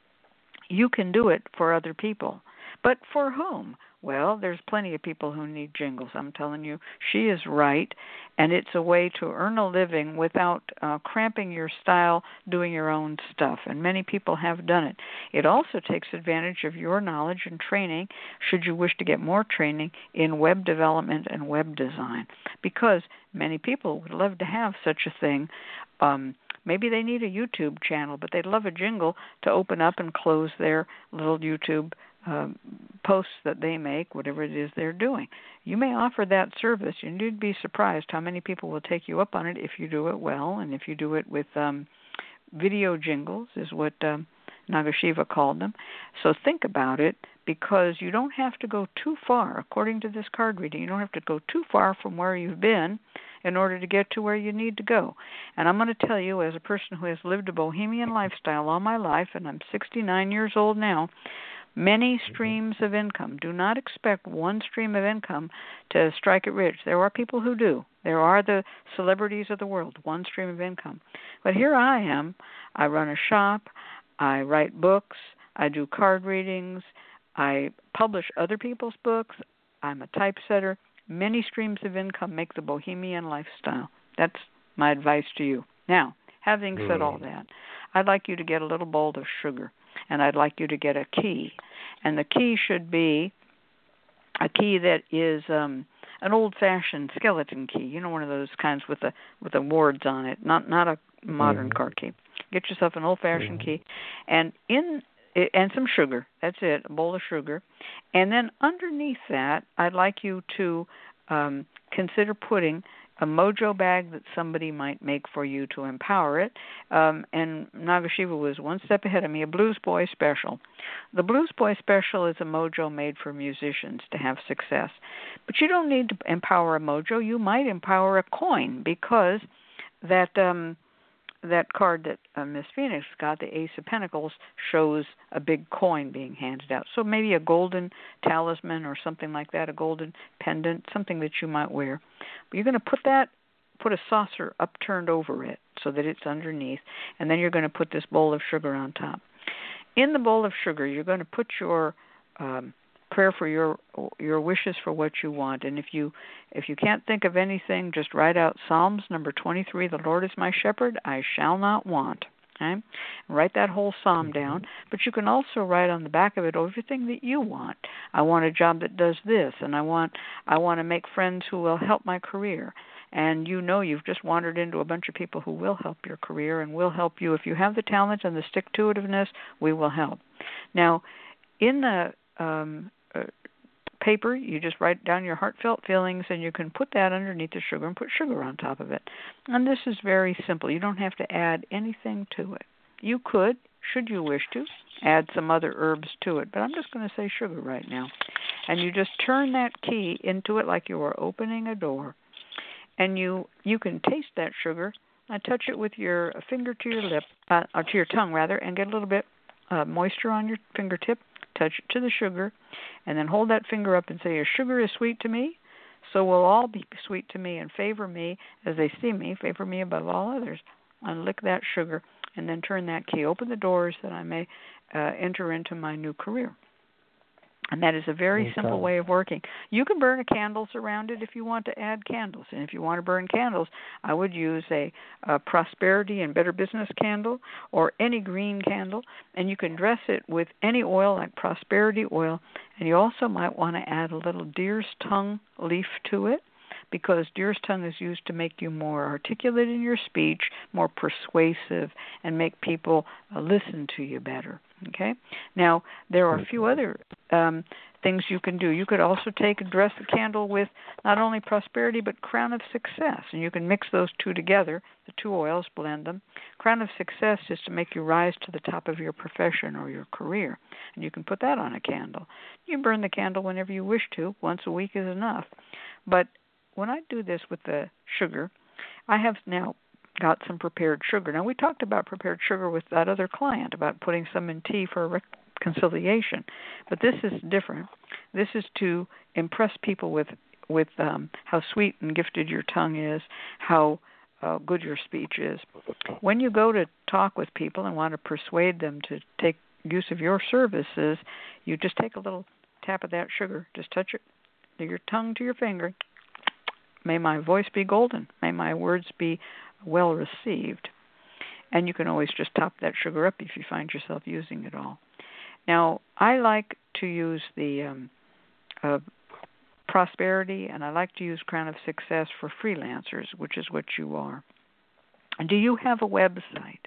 you can do it for other people. But for whom? Well, there's plenty of people who need jingles. I'm telling you, she is right, and it's a way to earn a living without uh, cramping your style doing your own stuff, and many people have done it. It also takes advantage of your knowledge and training, should you wish to get more training in web development and web design, because many people would love to have such a thing. Um, maybe they need a YouTube channel, but they'd love a jingle to open up and close their little YouTube Um, posts that they make, whatever it is they're doing. You may offer that service. You'd be surprised how many people will take you up on it if you do it well, and if you do it with um, video jingles, is what um, Nagashiva called them. So think about it, because you don't have to go too far. According to this card reading, you don't have to go too far from where you've been in order to get to where you need to go. And I'm going to tell you, as a person who has lived a bohemian lifestyle all my life, and I'm sixty-nine years old now, many streams of income. Do not expect one stream of income to strike it rich. There are people who do. There are the celebrities of the world, one stream of income. But here I am. I run a shop. I write books. I do card readings. I publish other people's books. I'm a typesetter. Many streams of income make the bohemian lifestyle. That's my advice to you. Now, having said all that, I'd like you to get a little bowl of sugar, and I'd like you to get a key. And the key should be a key that is um, an old-fashioned skeleton key. You know, one of those kinds with the with the wards on it, not not a modern mm-hmm. card key. Get yourself an old-fashioned mm-hmm. key, and in and some sugar. That's it, a bowl of sugar. And then underneath that, I'd like you to um, consider putting a mojo bag that somebody might make for you to empower it. Um, and Nagashiva was one step ahead of me, a Blues Boy Special. The Blues Boy Special is a mojo made for musicians to have success. But you don't need to empower a mojo. You might empower a coin, because that um, that card that uh, Miss Phoenix got, the Ace of Pentacles, shows a big coin being handed out. So maybe a golden talisman or something like that, a golden pendant, something that you might wear. But you're going to put that, put a saucer upturned over it so that it's underneath, and then you're going to put this bowl of sugar on top. In the bowl of sugar, you're going to put your um, prayer for your your wishes for what you want. And if you if you can't think of anything, just write out Psalms number twenty-three, the Lord is my shepherd, I shall not want. Okay? Write that whole psalm down, but you can also write on the back of it everything that you want. I want a job that does this, and I want I want to make friends who will help my career. And you know you've just wandered into a bunch of people who will help your career and will help you. If you have the talent and the stick-to-itiveness, we will help. Now, in the um, uh, paper, you just write down your heartfelt feelings, and you can put that underneath the sugar and put sugar on top of it. And this is very simple. You don't have to add anything to it. You could should you wish to, add some other herbs to it. But I'm just going to say sugar right now. And you just turn that key into it like you are opening a door. And you you can taste that sugar. I touch it with your finger to your lip, uh, or to your tongue rather, and get a little bit uh, moisture on your fingertip. Touch it to the sugar, and then hold that finger up and say, "Your sugar is sweet to me, so will all be sweet to me, and favor me as they see me, favor me above all others." And lick that sugar, and then turn that key. Open the doors that I may uh, enter into my new career. And that is a very okay. simple way of working. You can burn candles around it if you want to add candles. And if you want to burn candles, I would use a, a prosperity and better business candle or any green candle. And you can dress it with any oil like prosperity oil. And you also might want to add a little deer's tongue leaf to it, because deer's tongue is used to make you more articulate in your speech, more persuasive, and make people uh, listen to you better. Okay? Now, there are a few other um, things you can do. You could also take and dress the candle with not only prosperity, but crown of success. And you can mix those two together, the two oils, blend them. Crown of success is to make you rise to the top of your profession or your career. And you can put that on a candle. You can burn the candle whenever you wish to. Once a week is enough. But when I do this with the sugar, I have now got some prepared sugar. Now, we talked about prepared sugar with that other client, about putting some in tea for reconciliation. But this is different. This is to impress people with, with um, how sweet and gifted your tongue is, how uh, good your speech is. When you go to talk with people and want to persuade them to take use of your services, you just take a little tap of that sugar. Just touch it, your tongue to your finger. May my voice be golden. May my words be well received. And you can always just top that sugar up if you find yourself using it all. Now, I like to use the um, uh, prosperity, and I like to use Crown of Success for freelancers, which is what you are. Do you have a website?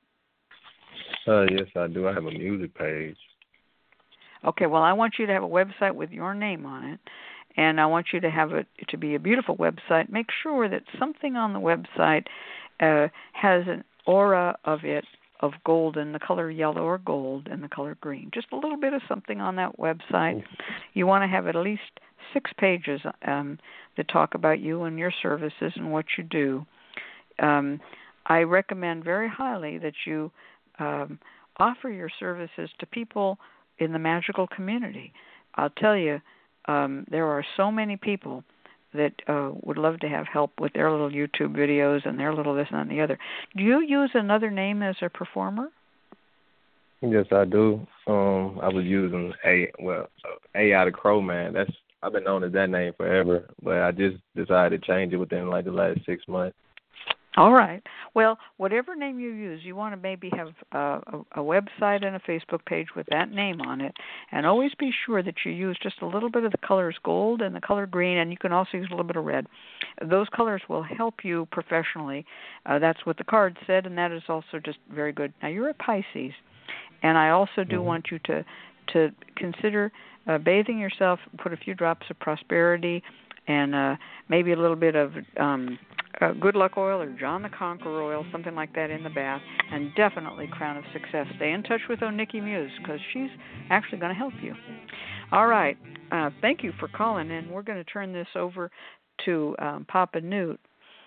Uh, yes, I do. I have a music page. Okay, well, I want you to have a website with your name on it. And I want you to have it to be a beautiful website. Make sure that something on the website uh, has an aura of it, of golden, the color yellow or gold, and the color green. Just a little bit of something on that website. You want to have at least six pages um, that talk about you and your services and what you do. Um, I recommend very highly that you um, offer your services to people in the magical community. I'll tell you, Um, there are so many people that uh, would love to have help with their little YouTube videos and their little this and that and the other. Do you use another name as a performer? Yes, I do. Um, I was using a well A out of Crowman. That's I've been known as that name forever, but I just decided to change it within like the last six months. All right. Well, whatever name you use, you want to maybe have uh, a, a website and a Facebook page with that name on it. And always be sure that you use just a little bit of the colors gold and the color green, and you can also use a little bit of red. Those colors will help you professionally. Uh, that's what the card said, and that is also just very good. Now, you're a Pisces, and I also do mm-hmm. want you to, to consider uh, bathing yourself, put a few drops of prosperity, and uh, maybe a little bit of um, uh, good luck oil or John the Conqueror oil, something like that in the bath, and definitely Crown of Success. Stay in touch with Nikki Muse, because she's actually going to help you. All right. Uh, thank you for calling in. We're going to turn this over to um, Papa Newt.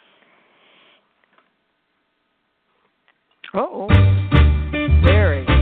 Uh-oh. There he is.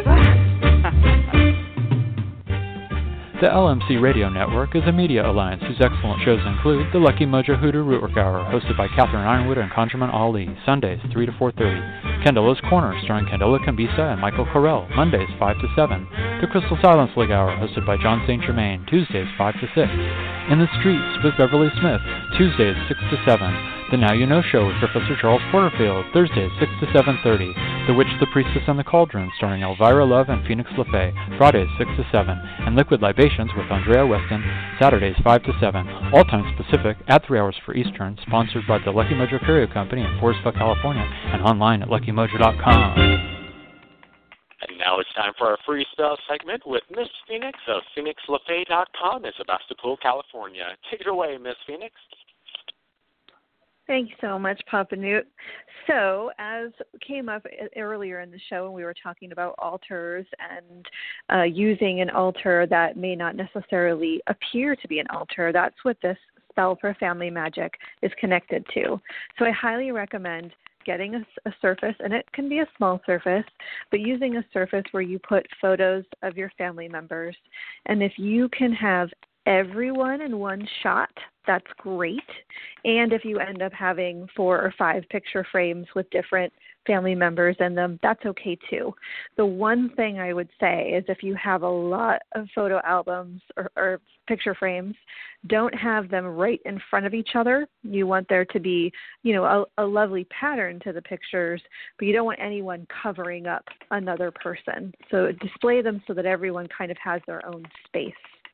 The L M C Radio Network is a media alliance whose excellent shows include The Lucky Mojo Hoodoo Rootwork Hour, hosted by Catherine Ironwood and Conjurman Ali, Sundays three to four thirty. Candella's Corner, starring Candela Cambisa and Michael Correll, Mondays five to seven. The Crystal Silence League Hour, hosted by John Saint Germain, Tuesdays five to six. In the Streets with Beverly Smith, Tuesdays six to seven. The Now You Know Show with Professor Charles Porterfield, Thursdays six to seven thirty. The Witch, the Priestess, and the Cauldron, starring Elvira Love and Phoenix LaFay, Fridays six to seven. And Liquid Libations with Andrea Weston, Saturdays five to seven. All times Pacific, at three hours for Eastern, sponsored by the Lucky Mojo Curio Company in Forestville, California, and online at lucky mojo dot com. And now it's time for our free spell segment with Miss Phoenix of phoenix lafay dot com in Sebastopol, California. Take it away, Miss Phoenix. Thank you so much, Papa Newt. So, as came up earlier in the show when we were talking about altars and uh, using an altar that may not necessarily appear to be an altar, that's what this spell for family magic is connected to. So I highly recommend getting a, a surface, and it can be a small surface, but using a surface where you put photos of your family members. And if you can have everyone in one shot, that's great. And if you end up having four or five picture frames with different family members in them, that's okay too. The one thing I would say is if you have a lot of photo albums or, or picture frames, don't have them right in front of each other. You want there to be, you know, a, a lovely pattern to the pictures, but you don't want anyone covering up another person. So display them so that everyone kind of has their own space.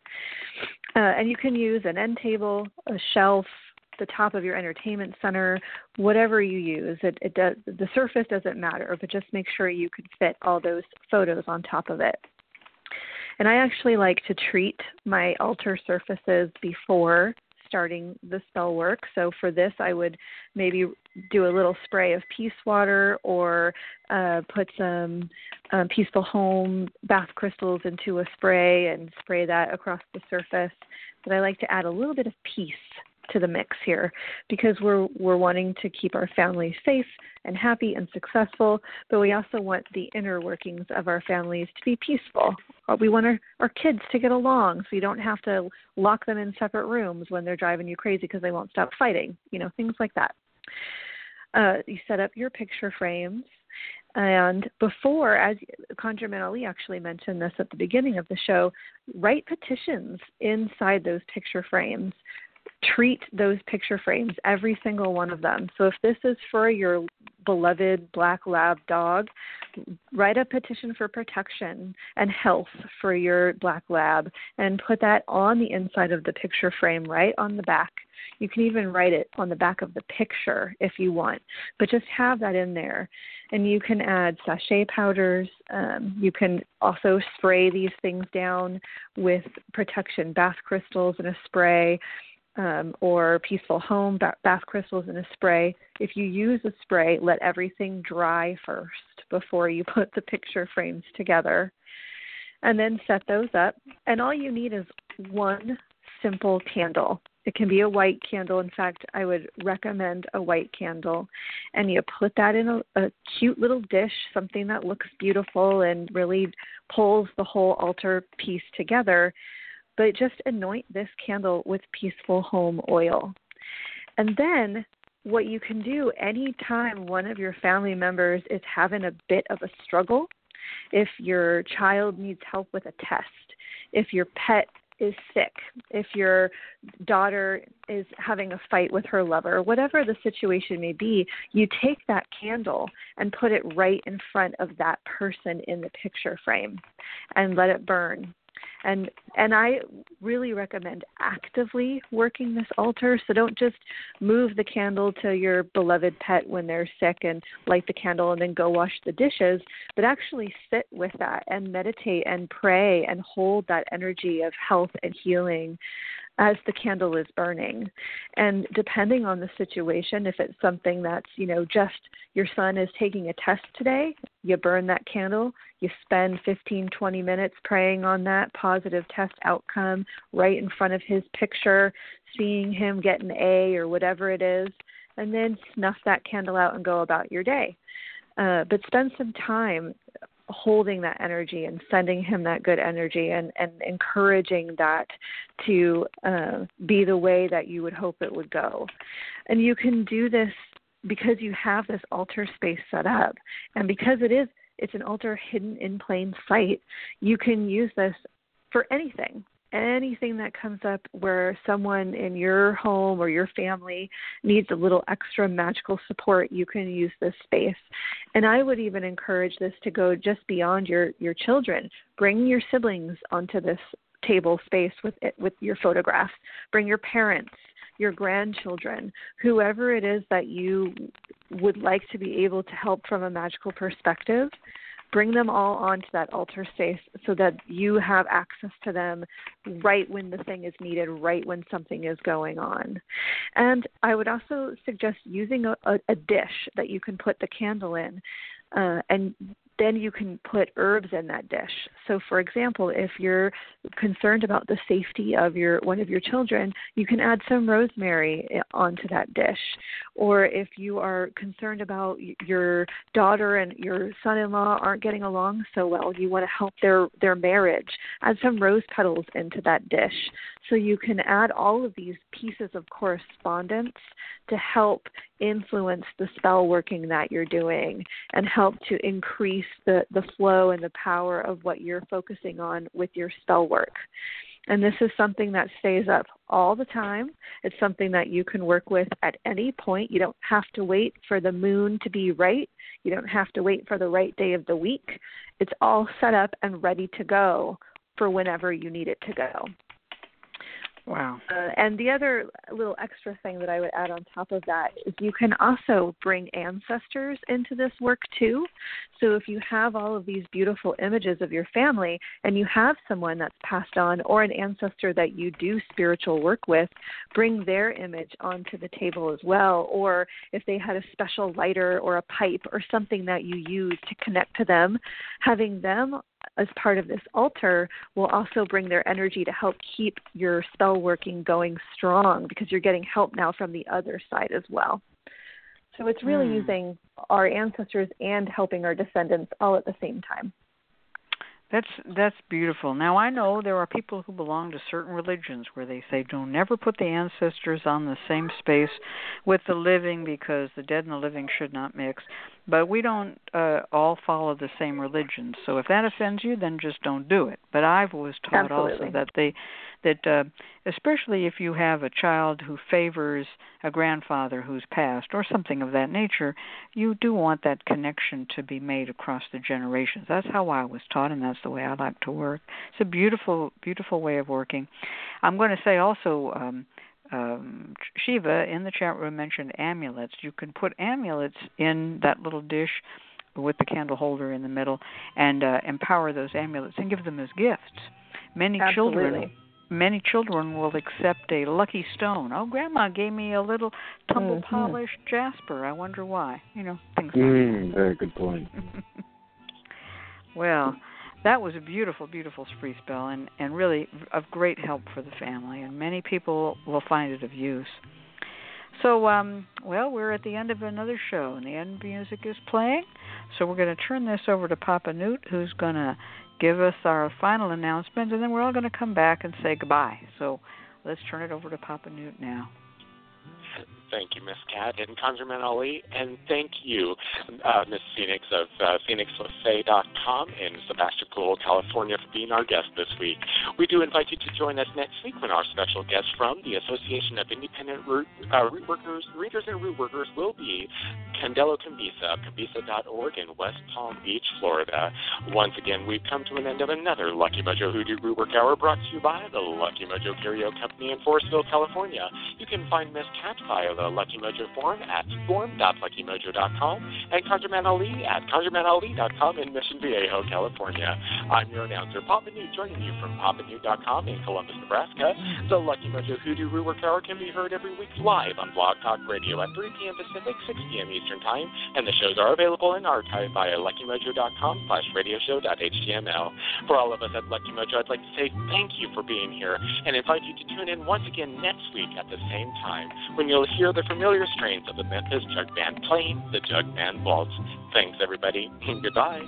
Uh, and you can use an end table, a shelf, the top of your entertainment center, whatever you use. It, it does, the surface doesn't matter, but just make sure you can fit all those photos on top of it. And I actually like to treat my altar surfaces before starting the spell work. So for this, I would maybe do a little spray of peace water or uh, put some um, Peaceful Home bath crystals into a spray and spray that across the surface. But I like to add a little bit of peace to the mix here because we're we're wanting to keep our family safe and happy and successful, but we also want the inner workings of our families to be peaceful. We want our, our kids to get along so you don't have to lock them in separate rooms when they're driving you crazy because they won't stop fighting, you know, things like that. Uh, you set up your picture frames. And before, as ConjureMan Ali actually mentioned this at the beginning of the show, write petitions inside those picture frames. Treat those picture frames, every single one of them. So if this is for your beloved black lab dog, write a petition for protection and health for your black lab and put that on the inside of the picture frame, right on the back. You can even write it on the back of the picture if you want, but just have that in there. And you can add sachet powders. Um, you can also spray these things down with protection bath crystals in a spray. Um, or Peaceful Home bath crystals in a spray. If you use a spray, let everything dry first before you put the picture frames together. And then set those up. And all you need is one simple candle. It can be a white candle. In fact, I would recommend a white candle. And you put that in a, a cute little dish, something that looks beautiful and really pulls the whole altar piece together. But just anoint this candle with Peaceful Home oil. And then what you can do anytime one of your family members is having a bit of a struggle, if your child needs help with a test, if your pet is sick, if your daughter is having a fight with her lover, whatever the situation may be, you take that candle and put it right in front of that person in the picture frame and let it burn. And and I really recommend actively working this altar. So don't just move the candle to your beloved pet when they're sick and light the candle and then go wash the dishes, but actually sit with that and meditate and pray and hold that energy of health and healing as the candle is burning. And depending on the situation, if it's something that's, you know, just your son is taking a test today, you burn that candle, you spend fifteen, twenty minutes praying on that positive test outcome right in front of his picture, seeing him get an A or whatever it is, and then snuff that candle out and go about your day. Uh, but spend some time holding that energy and sending him that good energy and, and encouraging that to uh, be the way that you would hope it would go. And you can do this because you have this altar space set up. And because it is, it's an altar hidden in plain sight, you can use this for anything. Anything that comes up where someone in your home or your family needs a little extra magical support, you can use this space. And I would even encourage this to go just beyond your, your children. Bring your siblings onto this table space with it, with your photographs. Bring your parents, your grandchildren, whoever it is that you would like to be able to help from a magical perspective. bring them all onto that altar space so that you have access to them right when the thing is needed, right when something is going on. And I would also suggest using a, a, a dish that you can put the candle in, uh, and then you can put herbs in that dish. So, for example, if you're concerned about the safety of your one of your children, you can add some rosemary onto that dish. Or if you are concerned about your daughter and your son-in-law aren't getting along so well, you want to help their, their marriage, add some rose petals into that dish. So you can add all of these pieces of correspondence to help influence the spell working that you're doing and help to increase the, the flow and the power of what you're focusing on with your spell work. And this is something that stays up all the time. It's something that you can work with at any point. You don't have to wait for the moon to be right. You don't have to wait for the right day of the week. It's all set up and ready to go for whenever you need it to go. Wow. Uh, and the other little extra thing that I would add on top of that is you can also bring ancestors into this work too. So if you have all of these beautiful images of your family and you have someone that's passed on or an ancestor that you do spiritual work with, bring their image onto the table as well. Or if they had a special lighter or a pipe or something that you use to connect to them, having them as part of this altar will also bring their energy to help keep your spell working going strong, because you're getting help now from the other side as well. So it's really mm. using our ancestors and helping our descendants all at the same time. That's that's beautiful. Now, I know there are people who belong to certain religions where they say don't never put the ancestors on the same space with the living because the dead and the living should not mix. But we don't uh, all follow the same religion. So if that offends you, then just don't do it. But I've always taught Absolutely. also that they, that uh, especially if you have a child who favors a grandfather who's passed or something of that nature, you do want that connection to be made across the generations. That's how I was taught, and that's the way I like to work. It's a beautiful, beautiful way of working. I'm going to say also, um, Um, Shiva in the chat room mentioned amulets. You can put amulets in that little dish with the candle holder in the middle and uh, empower those amulets and give them as gifts. Many Absolutely. children many children will accept a lucky stone. Oh, Grandma gave me a little tumble mm-hmm. polished jasper. I wonder why. You know, things mm, like that. Very good point. Well, that was a beautiful, beautiful spree spell and, and really of great help for the family, and many people will find it of use. So, um, well, we're at the end of another show, and the end music is playing, so we're going to turn this over to Papa Newt, who's going to give us our final announcement, and then we're all going to come back and say goodbye. So let's turn it over to Papa Newt now. Thank you, Miss Cat and Conjurman Ali, and thank you, uh, Miss Phoenix of uh, Phoenix Lefay dot com in Sebastopol, California, for being our guest this week. We do invite you to join us next week when our special guest from the Association of Independent Root, uh, root Workers, Readers and Root Workers will be Candelo Cambisa, Cambisa dot org in West Palm Beach, Florida. Once again, we've come to an end of another Lucky Mojo Hoodoo Root Work Hour brought to you by the Lucky Mojo Curio Company in Forestville, California. You can find Miss Cat via the Lucky Mojo forum at forum dot lucky mojo dot com and Conjurman Ali at conjurman ali dot com in Mission Viejo, California. I'm your announcer, Papa Newt, joining you from papa newt dot com in Columbus, Nebraska. The Lucky Mojo Hoodoo Root Work Hour can be heard every week live on Blog Talk Radio at three p.m. Pacific, six p.m. Eastern Time, and the shows are available in archive via lucky mojo dot com slash radio show dot h t m l. For all of us at Lucky Mojo, I'd like to say thank you for being here and invite you to tune in once again next week at the same time when you'll hear the familiar strains of the Memphis Jug Band playing the Jug Band Waltz. Thanks, everybody. Goodbye.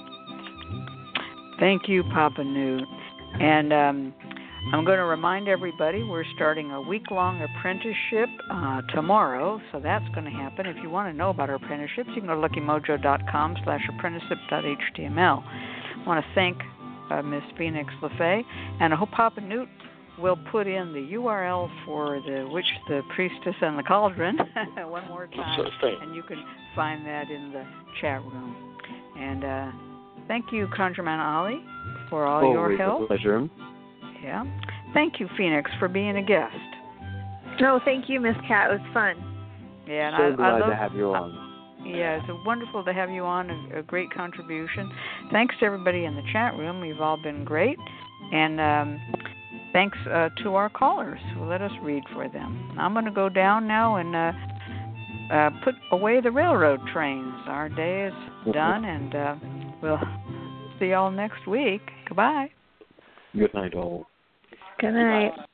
Thank you, Papa Newt. And um, I'm going to remind everybody we're starting a week-long apprenticeship uh, tomorrow, so that's going to happen. If you want to know about our apprenticeships, you can go to lucky mojo dot com slash apprenticeship dot h t m l. I want to thank uh, Miss Phoenix Lefay, and I hope Papa Newt will put in the U R L for the Witch, the Priestess, and the Cauldron one more time, and you can find that in the chat room. And uh, thank you, Conjurman Ali, for all Always your help. A pleasure. Yeah. Thank you, Phoenix, for being a guest. No, thank you, Miss Cat. It was fun. Yeah, and so I, glad I love, to have you on. Yeah, it's wonderful to have you on, a, a great contribution. Thanks to everybody in the chat room. You've all been great. And um, thanks uh, to our callers who let us read for them. I'm going to go down now and uh, uh, put away the railroad trains. Our day is done, and uh, we'll see y'all next week. Goodbye. Good night, all. Good night.